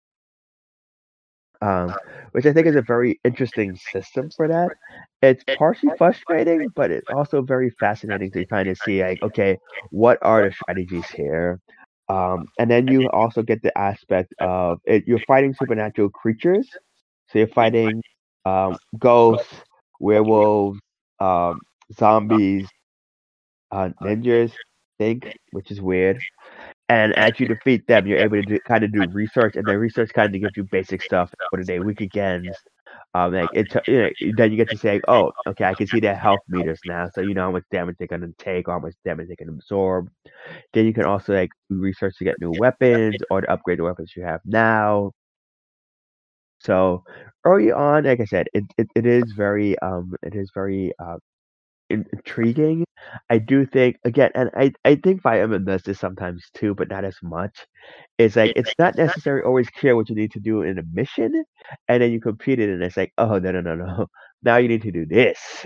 Um, which I think is a very interesting system for that. It's partially frustrating, but it's also very fascinating to kind of see like, okay, what are the strategies here? Um, and then you also get the aspect of it, you're fighting supernatural creatures. So you're fighting um, ghosts, werewolves, um, zombies, uh, ninjas, I think, which is weird. And as you defeat them, you're able to do, kind of do research, and then research kind of gives you basic stuff. What are they? Weak against. Um, like it, you know, then you get to say, oh, okay, I can see their health meters now, so you know how much damage they're gonna take, or how much damage they can absorb. Then you can also like do research to get new weapons or to upgrade the weapons you have now. So early on, like I said, it it, it is very um it is very uh intriguing. I do think again, and I I think Fire Emblem does this sometimes too, but not as much. It's like it's not necessarily always clear what you need to do in a mission, and then you complete it, and it's like, oh no no no no, now you need to do this,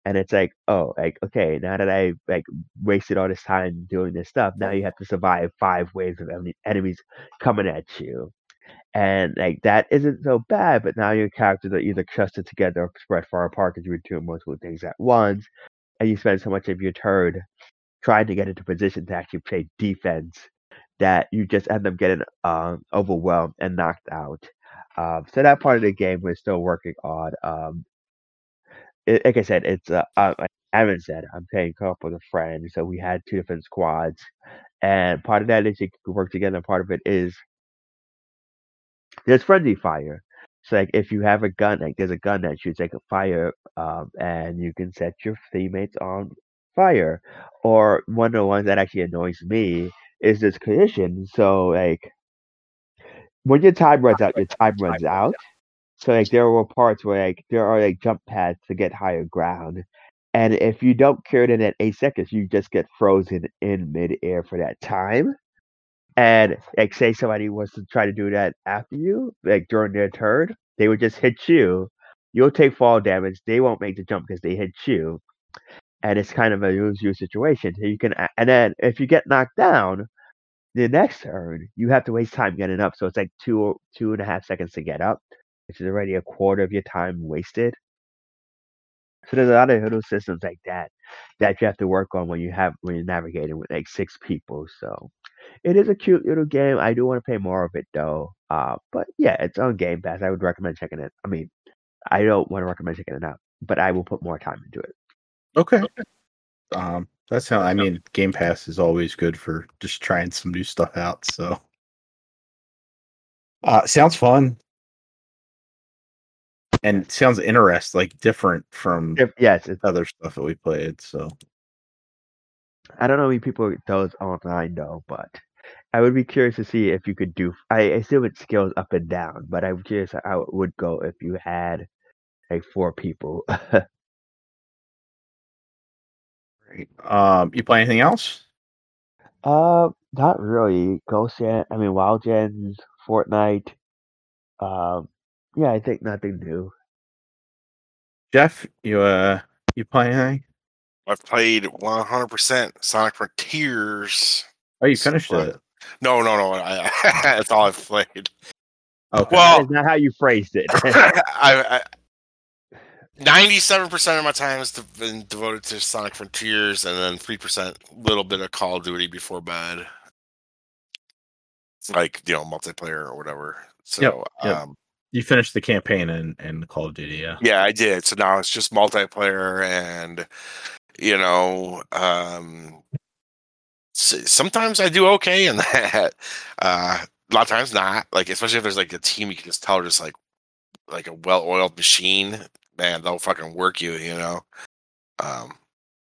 And it's like, oh, like okay, now that I like wasted all this time doing this stuff, now you have to survive five waves of en- enemies coming at you. And like that isn't so bad, but now your characters are either clustered together or spread far apart because you're doing multiple things at once, and you spend so much of your turn trying to get into position to actually play defense that you just end up getting um, overwhelmed and knocked out. Um, so that part of the game we're still working on. Um, it, like I said, it's uh, uh, like Evan said, I'm playing co-op with a friend, so we had two different squads, and part of that is you can work together. And part of it is there's friendly fire. So like if you have a gun, like there's a gun that shoots like a fire, um, and you can set your teammates on fire. Or one of the ones that actually annoys me is this collision. So like when your time runs out, your time runs out. So like there were parts where like there are like jump pads to get higher ground. And if you don't clear it in at eight seconds, you just get frozen in midair for that time. And like say somebody was to try to do that after you, like during their turn, they would just hit you. You'll take fall damage. They won't make the jump because they hit you. And it's kind of a lose-lose situation. So you can, and then if you get knocked down, the next turn you have to waste time getting up. So it's like two two and a half seconds to get up, which is already a quarter of your time wasted. So there's a lot of little systems like that that you have to work on when you have when you're navigating with like six people. So it is a cute little game. I do want to play more of it though. Uh, but yeah, it's on Game Pass. I would recommend checking it. I mean, I don't want to recommend checking it out, but I will put more time into it. Okay. Um, that's how I mean. Game Pass is always good for just trying some new stuff out. So, uh, sounds fun, and sounds interesting, like different from If, yes, it's, other stuff that we played. So, I don't know if people those online though, but I would be curious to see if you could do. I assume it scales up and down, but I'm curious how it would go if you had like four people. Great. Um, you play anything else? Uh, not really. Ghost Gen, I mean Wild Gens, Fortnite. Um, yeah, I think nothing new. Jeff, you uh, you play anything? I've played one hundred percent Sonic Frontiers. Oh, you finished So, it. No, no, no. I, that's all I've played. Okay. Well, That's not how you phrased it. I, I ninety-seven percent of my time has been devoted to Sonic Frontiers, and then three percent, little bit of Call of Duty before bed, like you know, multiplayer or whatever. So, Yep, yep. um, You finished the campaign in in Call of Duty, yeah. yeah, I did. So now it's just multiplayer, and you know, um, sometimes I do okay in that. Uh, a lot of times not. Like especially if there's like a team you can just tell just like like a well-oiled machine, man, they'll fucking work you. You know. Um,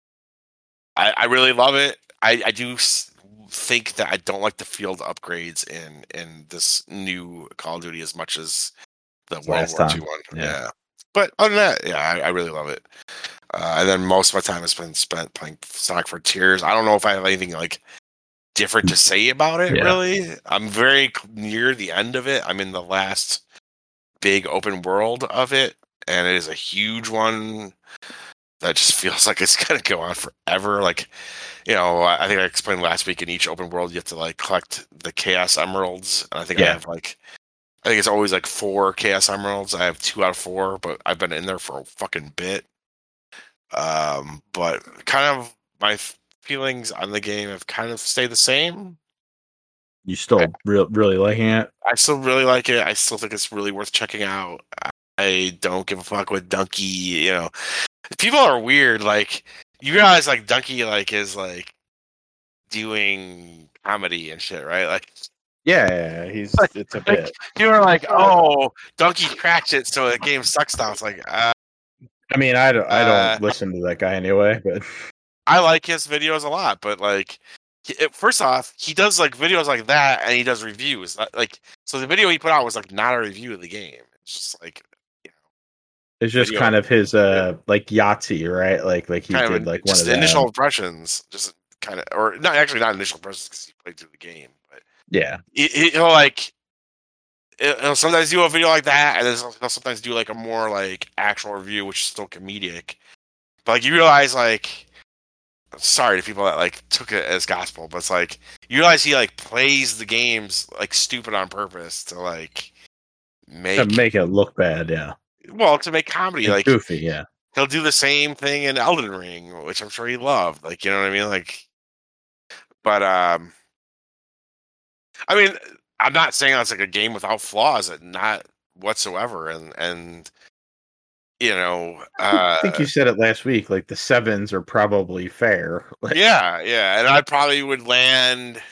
I I really love it. I I do think that I don't like the field upgrades in in this new Call of Duty as much as the World Last War time. Two one. Yeah. Yeah. But other than that, yeah, I, I really love it. Uh, and then most of my time has been spent playing Sonic Frontiers. I don't know if I have anything like different to say about it. Yeah. Really, I'm very near the end of it. I'm in the last big open world of it, and it is a huge one that just feels like it's gonna go on forever. Like, you know, I think I explained last week. In each open world, you have to like collect the Chaos Emeralds, and I think I Yeah. have like. I think it's always like four Chaos Emeralds. I have two out of four, but I've been in there for a fucking bit. Um, but kind of my feelings on the game have kind of stayed the same. You still re- really liking it? I still really like it. I still think it's really worth checking out. I don't give a fuck with Donkey. You know, people are weird. Like you realize, like Donkey, like is like doing comedy and shit, right? Like. Yeah, he's Like, it's a like, bit. you were like, oh, Donkey crashed it, so the game sucks now. It's like, uh, I mean, I don't I don't Uh, listen to that guy anyway, but I like his videos a lot, but like, he, it, first off, he does like videos like that, and he does reviews. Not- Like, so the video he put out was like not a review of the game. It's just like, you know, it's just video- kind of his uh like Yahtzee, right? Like like he kind did of like one just of them. initial impressions, just kind of, or not actually not initial impressions because he played through the game, but Yeah. he, he- he'll like. He'll sometimes do a video like that, and then he'll sometimes do like a more like actual review, which is still comedic. But like you realize, like, sorry to people that like took it as gospel, but it's like you realize he like plays the games like stupid on purpose to like make to make it look bad. Yeah. Well, to make comedy And like goofy. Yeah. He'll do the same thing in Elden Ring, which I'm sure he loved. Like, you know what I mean? Like, but um, I mean, I'm not saying that's like a game without flaws, not whatsoever. And and you know, uh, I think you said it last week. Like the sevens are probably fair. Like, yeah, yeah, and I probably would land.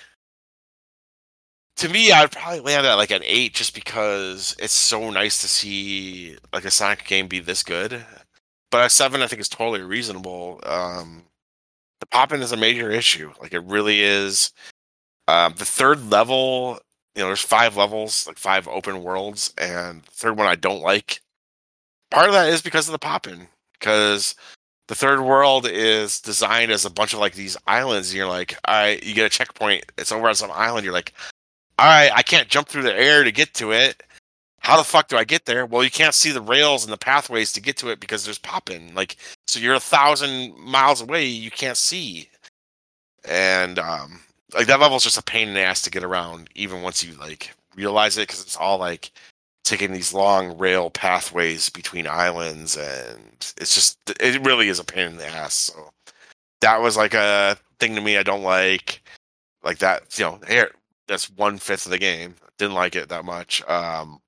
To me, I'd probably land at like an eight, just because it's so nice to see like a Sonic game be this good. But a seven, I think, is totally reasonable. Um, the pop-in is a major issue. Like, it really is. Um, the third level, you know, there's five levels, like five open worlds, and the third one I don't like. Part of that is because of the pop-in, because the third world is designed as a bunch of like these islands, and you're like, all right, you get a checkpoint, it's over on some island, you're like, all right, I can't jump through the air to get to it. How the fuck do I get there? Well, you can't see the rails and the pathways to get to it because there's pop-in. Like, so you're a thousand miles away, you can't see. And um, like that level's just a pain in the ass to get around, even once you like realize it, because it's all like taking these long rail pathways between islands, and it's just it really is a pain in the ass. So that was like a thing to me I don't like. Like that, you know, here that's one fifth of the game. Didn't like it that much. Um,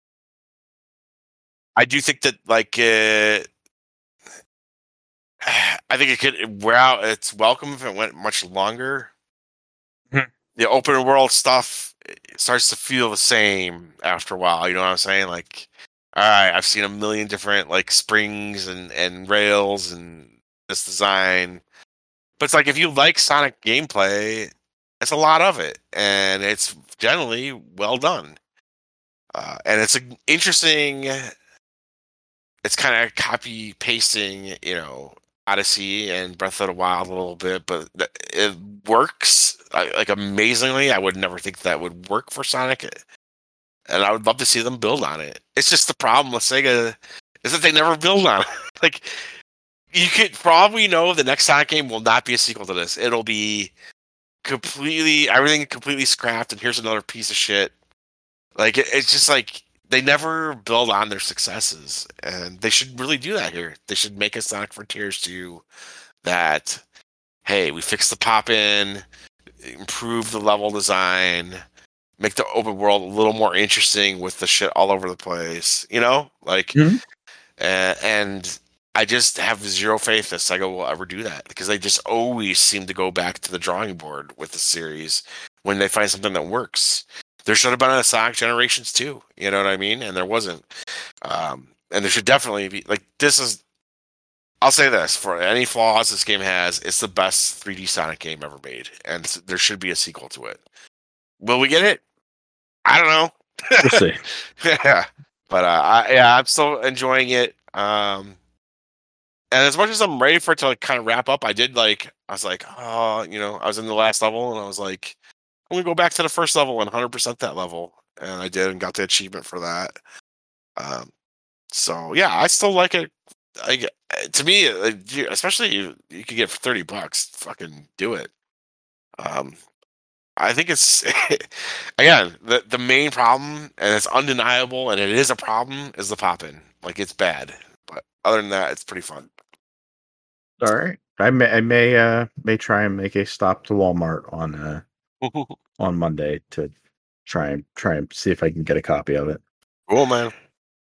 I do think that like uh, I think it could wear out its welcome if it went much longer. Mhm. The open world stuff starts to feel the same after a while. You know what I'm saying? Like, all right, I've seen a million different like springs and, and rails and this design, but it's like if you like Sonic gameplay, it's a lot of it, and it's generally well done. Uh, and it's an interesting. It's kind of copy pasting, you know, Odyssey and Breath of the Wild a little bit, but it works like amazingly. I would never think that would work for Sonic, and I would love to see them build on it. It's just the problem with Sega is that they never build on it. Like, you could probably know the next Sonic game will not be a sequel to this. It'll be completely everything completely scrapped, and here's another piece of shit. Like, it, it's just like. They never build on their successes, and they should really do that here. They should make a Sonic Frontiers two that, hey, we fixed the pop-in, improve the level design, make the open world a little more interesting with the shit all over the place, you know? Like, mm-hmm. uh, and I just have zero faith that Sega will ever do that, because they just always seem to go back to the drawing board with the series when they find something that works. There should have been a Sonic Generations two, you know what I mean? And there wasn't. Um, and there should definitely be, like, this is, I'll say this, for any flaws this game has, it's the best three D Sonic game ever made, and there should be a sequel to it. Will we get it? I don't know. We'll see. Yeah. But, uh, I, yeah, I'm still enjoying it. Um, and as much as I'm ready for it to, like, kind of wrap up, I did, like, I was like, oh, you know, I was in the last level, and I was like, I'm gonna go back to the first level and one hundred percent that level, and I did, and got the achievement for that. Um, so yeah, I still like it. I, to me, especially you, you could get for thirty bucks. Fucking do it. Um, I think it's again the the main problem, and it's undeniable, and it is a problem, is the pop-in. Like, it's bad, but other than that, it's pretty fun. All right, I may I may uh may try and make a stop to Walmart on uh. on Monday to try and try and see if I can get a copy of it. Cool, man.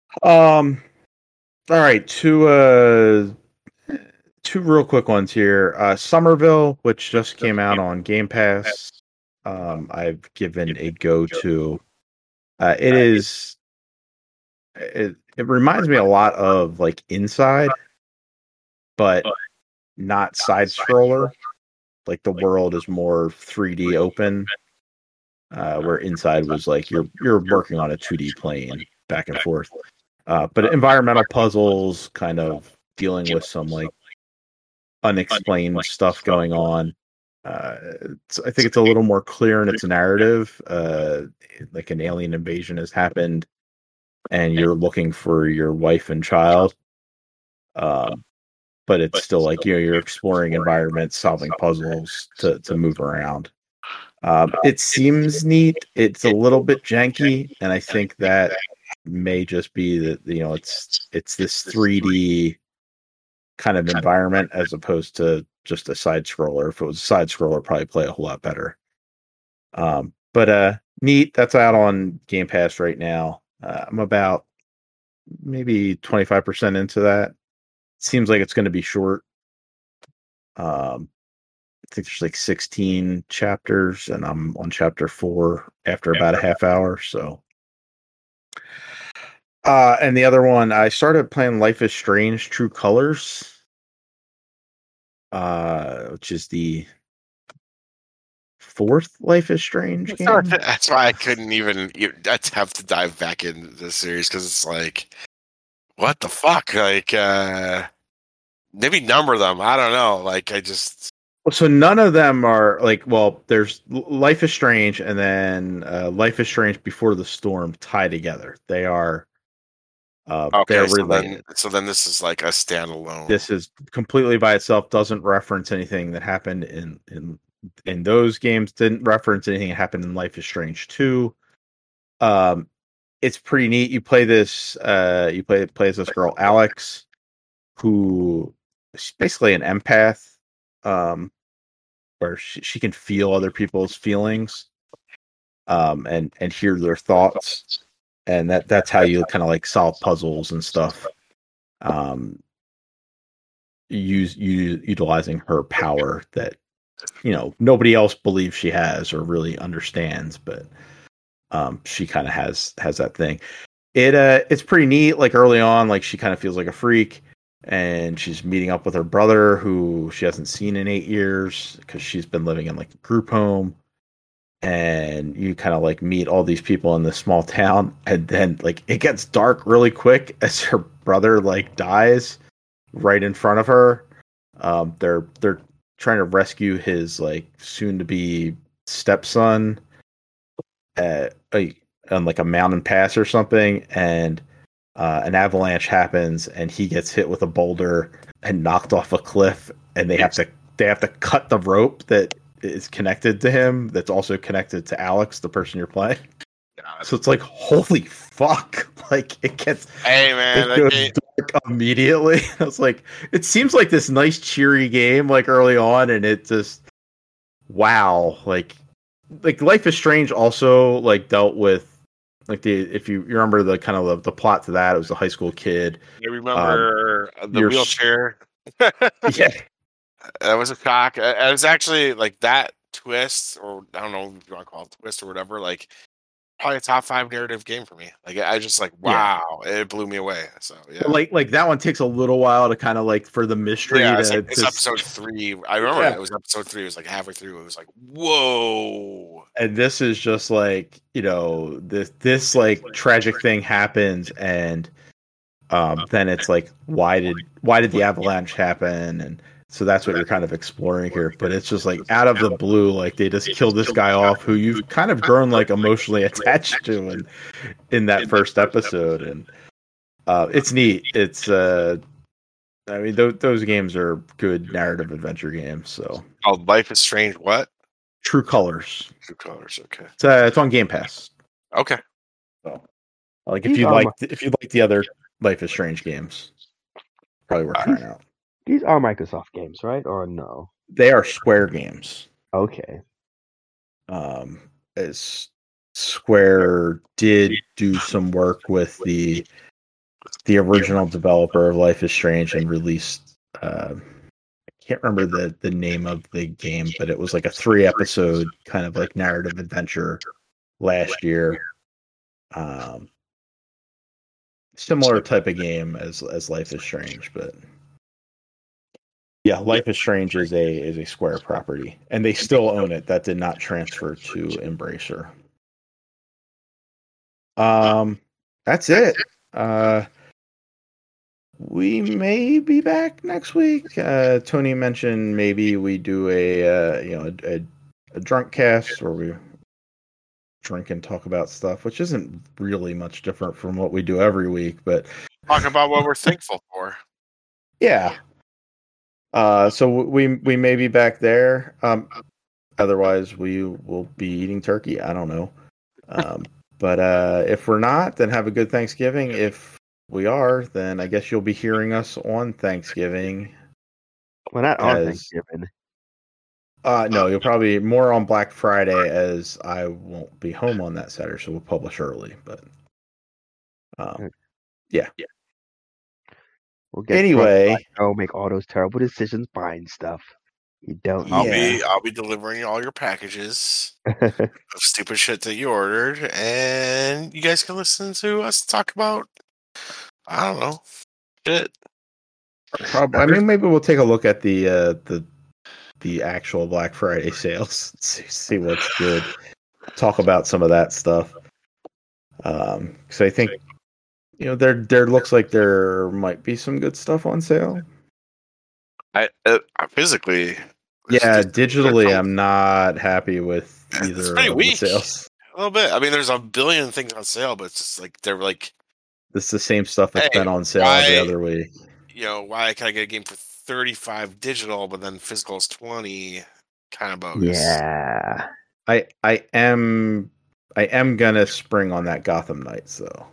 Um, all right, two uh, two real quick ones here. Uh, Somerville, which just came out on Game Pass. Um, I've given a go to. Uh, it is. It it reminds me a lot of like Inside, but not side scroller. Like, the world is more three D open, uh, where Inside was like you're you're working on a two D plane back and forth. Uh, but environmental puzzles, kind of dealing with some like unexplained stuff going on. Uh, it's, I think it's a little more clear in its narrative. Uh, like, an alien invasion has happened, and you're looking for your wife and child. Um, but it's still like, you know, you're exploring environments, solving puzzles to to move around. Um, it seems neat. It's a little bit janky, and I think that may just be that, you know, it's it's this three D kind of environment as opposed to just a side scroller. If it was a side scroller, probably play a whole lot better. Um, but uh, neat. That's out on Game Pass right now. Uh, I'm about maybe twenty-five percent into that. Seems like it's going to be short. Um, I think there's like sixteen chapters, and I'm on chapter four after about a half hour. So, uh, and the other one, I started playing Life is Strange: True Colors, uh, which is the fourth Life is Strange game. That's why I couldn't even attempt to dive back into this series, because it's like, what the fuck? Like, uh, maybe number them. I don't know. Like, I just. So none of them are like, well, there's Life is Strange and then uh, Life is Strange Before the Storm tie together. They are uh, okay, they're so related. Then, so then this is like a standalone. This is completely by itself, doesn't reference anything that happened in in in those games, didn't reference anything that happened in Life is Strange two. Um, it's pretty neat. You play this uh you play play as this girl, Alex, who is basically an empath. Um, where she, she can feel other people's feelings, um, and and hear their thoughts, and that that's how you kind of like solve puzzles and stuff. Um, use you utilizing her power that, you know, nobody else believes she has or really understands, but um, she kind of has has that thing. It uh, it's pretty neat. Like early on, like she kind of feels like a freak. And she's meeting up with her brother, who she hasn't seen in eight years because she's been living in like a group home. And you kind of like meet all these people in this small town, and then like it gets dark really quick as her brother like dies right in front of her. Um, they're they're trying to rescue his like soon to be stepson at a, on like a mountain pass or something, and Uh, an avalanche happens, and he gets hit with a boulder and knocked off a cliff, and they have to they have to cut the rope that is connected to him. That's also connected to Alex, the person you're playing. God. So it's like, holy fuck! Like it gets hey man, it goes dark immediately. I was like, it seems like this nice cheery game like early on, and it just wow, like like Life is Strange also like dealt with. Like the if you, you remember the kind of the, the plot to that, it was a high school kid. I remember um, the wheelchair. Yeah, that was a shock. It was actually like that twist, or I don't know if you want to call it twist or whatever. Like probably a top five narrative game for me. Like I just like wow, yeah. It blew me away. So yeah, like like that one takes a little while to kind of like for the mystery. Yeah, to, it's, like, it's to... episode three. I remember yeah. It was episode three. It was like halfway through. It was like whoa. And this is just like, you know, this this like tragic thing happens, and um, then it's like why did why did the avalanche happen? And so that's what you're kind of exploring here. But it's just like out of the blue, like they just killed this guy off who you've kind of grown like emotionally attached to in in that first episode, and uh, it's neat. It's uh, I mean th- those games are good narrative adventure games. So oh, Life is Strange. What? True Colors. True Colors. Okay. It's uh, it's on Game Pass. Okay. So, like if you like if you like the other Life is Strange games, probably worth trying out. These are Microsoft games, right? Or no? They are Square games. Okay. Um, as Square did do some work with the the original developer of Life is Strange and released. Uh, I can't remember the the name of the game, but it was like a three episode kind of like narrative adventure last year. Um, similar type of game as as Life is Strange, but. Yeah, Life is Strange is a is a Square property, and they still own it. That did not transfer to Embracer. Um, that's it. Uh, we may be back next week. Uh, Tony mentioned maybe we do a uh, you know a, a, a drunk cast where we drink and talk about stuff, which isn't really much different from what we do every week. But talk about what we're thankful for. Yeah. Uh, so we we may be back there. Um, otherwise, we will be eating turkey. I don't know. Um, but uh, if we're not, then have a good Thanksgiving. If we are, then I guess you'll be hearing us on Thanksgiving. Well, not on As- Thanksgiving. Uh, no, you'll probably more on Black Friday, as I won't be home on that Saturday, so we'll publish early. But um, yeah. We'll get Anyway, I'll make all those terrible decisions buying stuff. You don't. I'll Yeah. be I'll be delivering all your packages of stupid shit that you ordered, and you guys can listen to us talk about I don't know shit. Probably. I mean, maybe we'll take a look at the uh, the the actual Black Friday sales, see, see what's good. Talk about some of that stuff. Um, because I think you know there there looks like there might be some good stuff on sale. I, uh, I physically, Yeah, just- digitally, I'm not happy with It's either pretty of weak. the sales. a little bit. I mean, there's a billion things on sale, but it's just like they're like, This is the same stuff that's Hey, been on sale every why- other week. you know, why can I get a game for thirty-five digital, but then physical is twenty? Kind of bogus. Yeah. I I am I am gonna spring on that Gotham Knights though.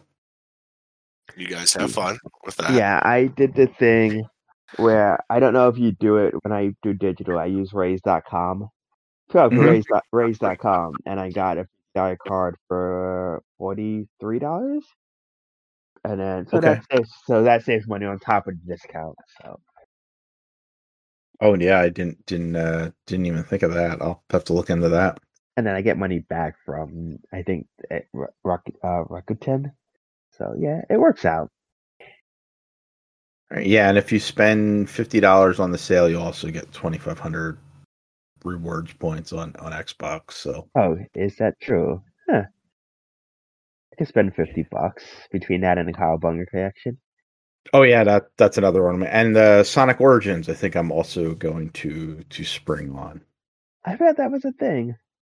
You guys have fun with that. Yeah, I did the thing where I don't know if you do it when I do digital. I use raise dot com. So Mhm. raise dot raise dot com, and I got a dollar card for forty-three dollars. And then so Okay. that saves so that saves money on top of the discount. So Oh yeah, I didn't didn't uh, didn't even think of that. I'll have to look into that. and then I get money back from I think eh, Ro- Rock uh, Rakuten. So yeah, it works out. All right, yeah, and if you spend fifty dollars on the sale, you also get twenty five hundred rewards points on on Xbox. So Oh, is that true? Huh. I can spend fifty bucks between that and the Cowabunga collection. oh yeah, that that's another one. And uh, Sonic Origins, I think I'm also going to to spring on. I thought that was a thing.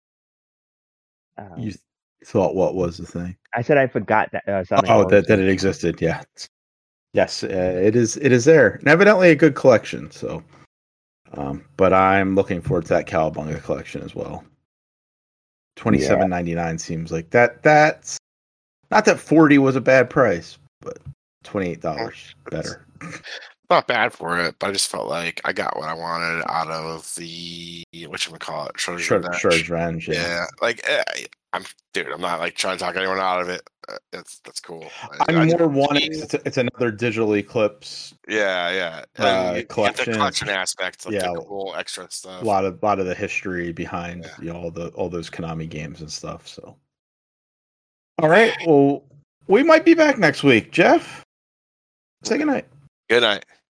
Um, You thought what was the thing? I said I forgot that. Uh, Sonic Oh, that, that Origins. it existed. Yeah. Yes, uh, it is. It is there, and evidently a good collection. So, um, but I'm looking forward to that Cowabunga collection as well. Twenty seven ninety nine seems like that. That's not that forty was a bad price, but twenty eight dollars better. Not bad for it, but I just felt like I got what I wanted out of the whatchamacallit, Shredder's Shred, Revenge. Shredder's Revenge. Yeah. Yeah, like eh, I'm, dude. I'm not like trying to talk anyone out of it. Uh, That's that's cool. I- I'm I- more wanting. It's, it's another digital Eclipse. Yeah, yeah. Uh, And you get collection. the collection aspect, like Yeah. the cool extra stuff. A lot of lot of the history behind Yeah. you know, all the all those Konami games and stuff. So, all right. Well, we might be back next week. Jeff, say goodnight. Good night.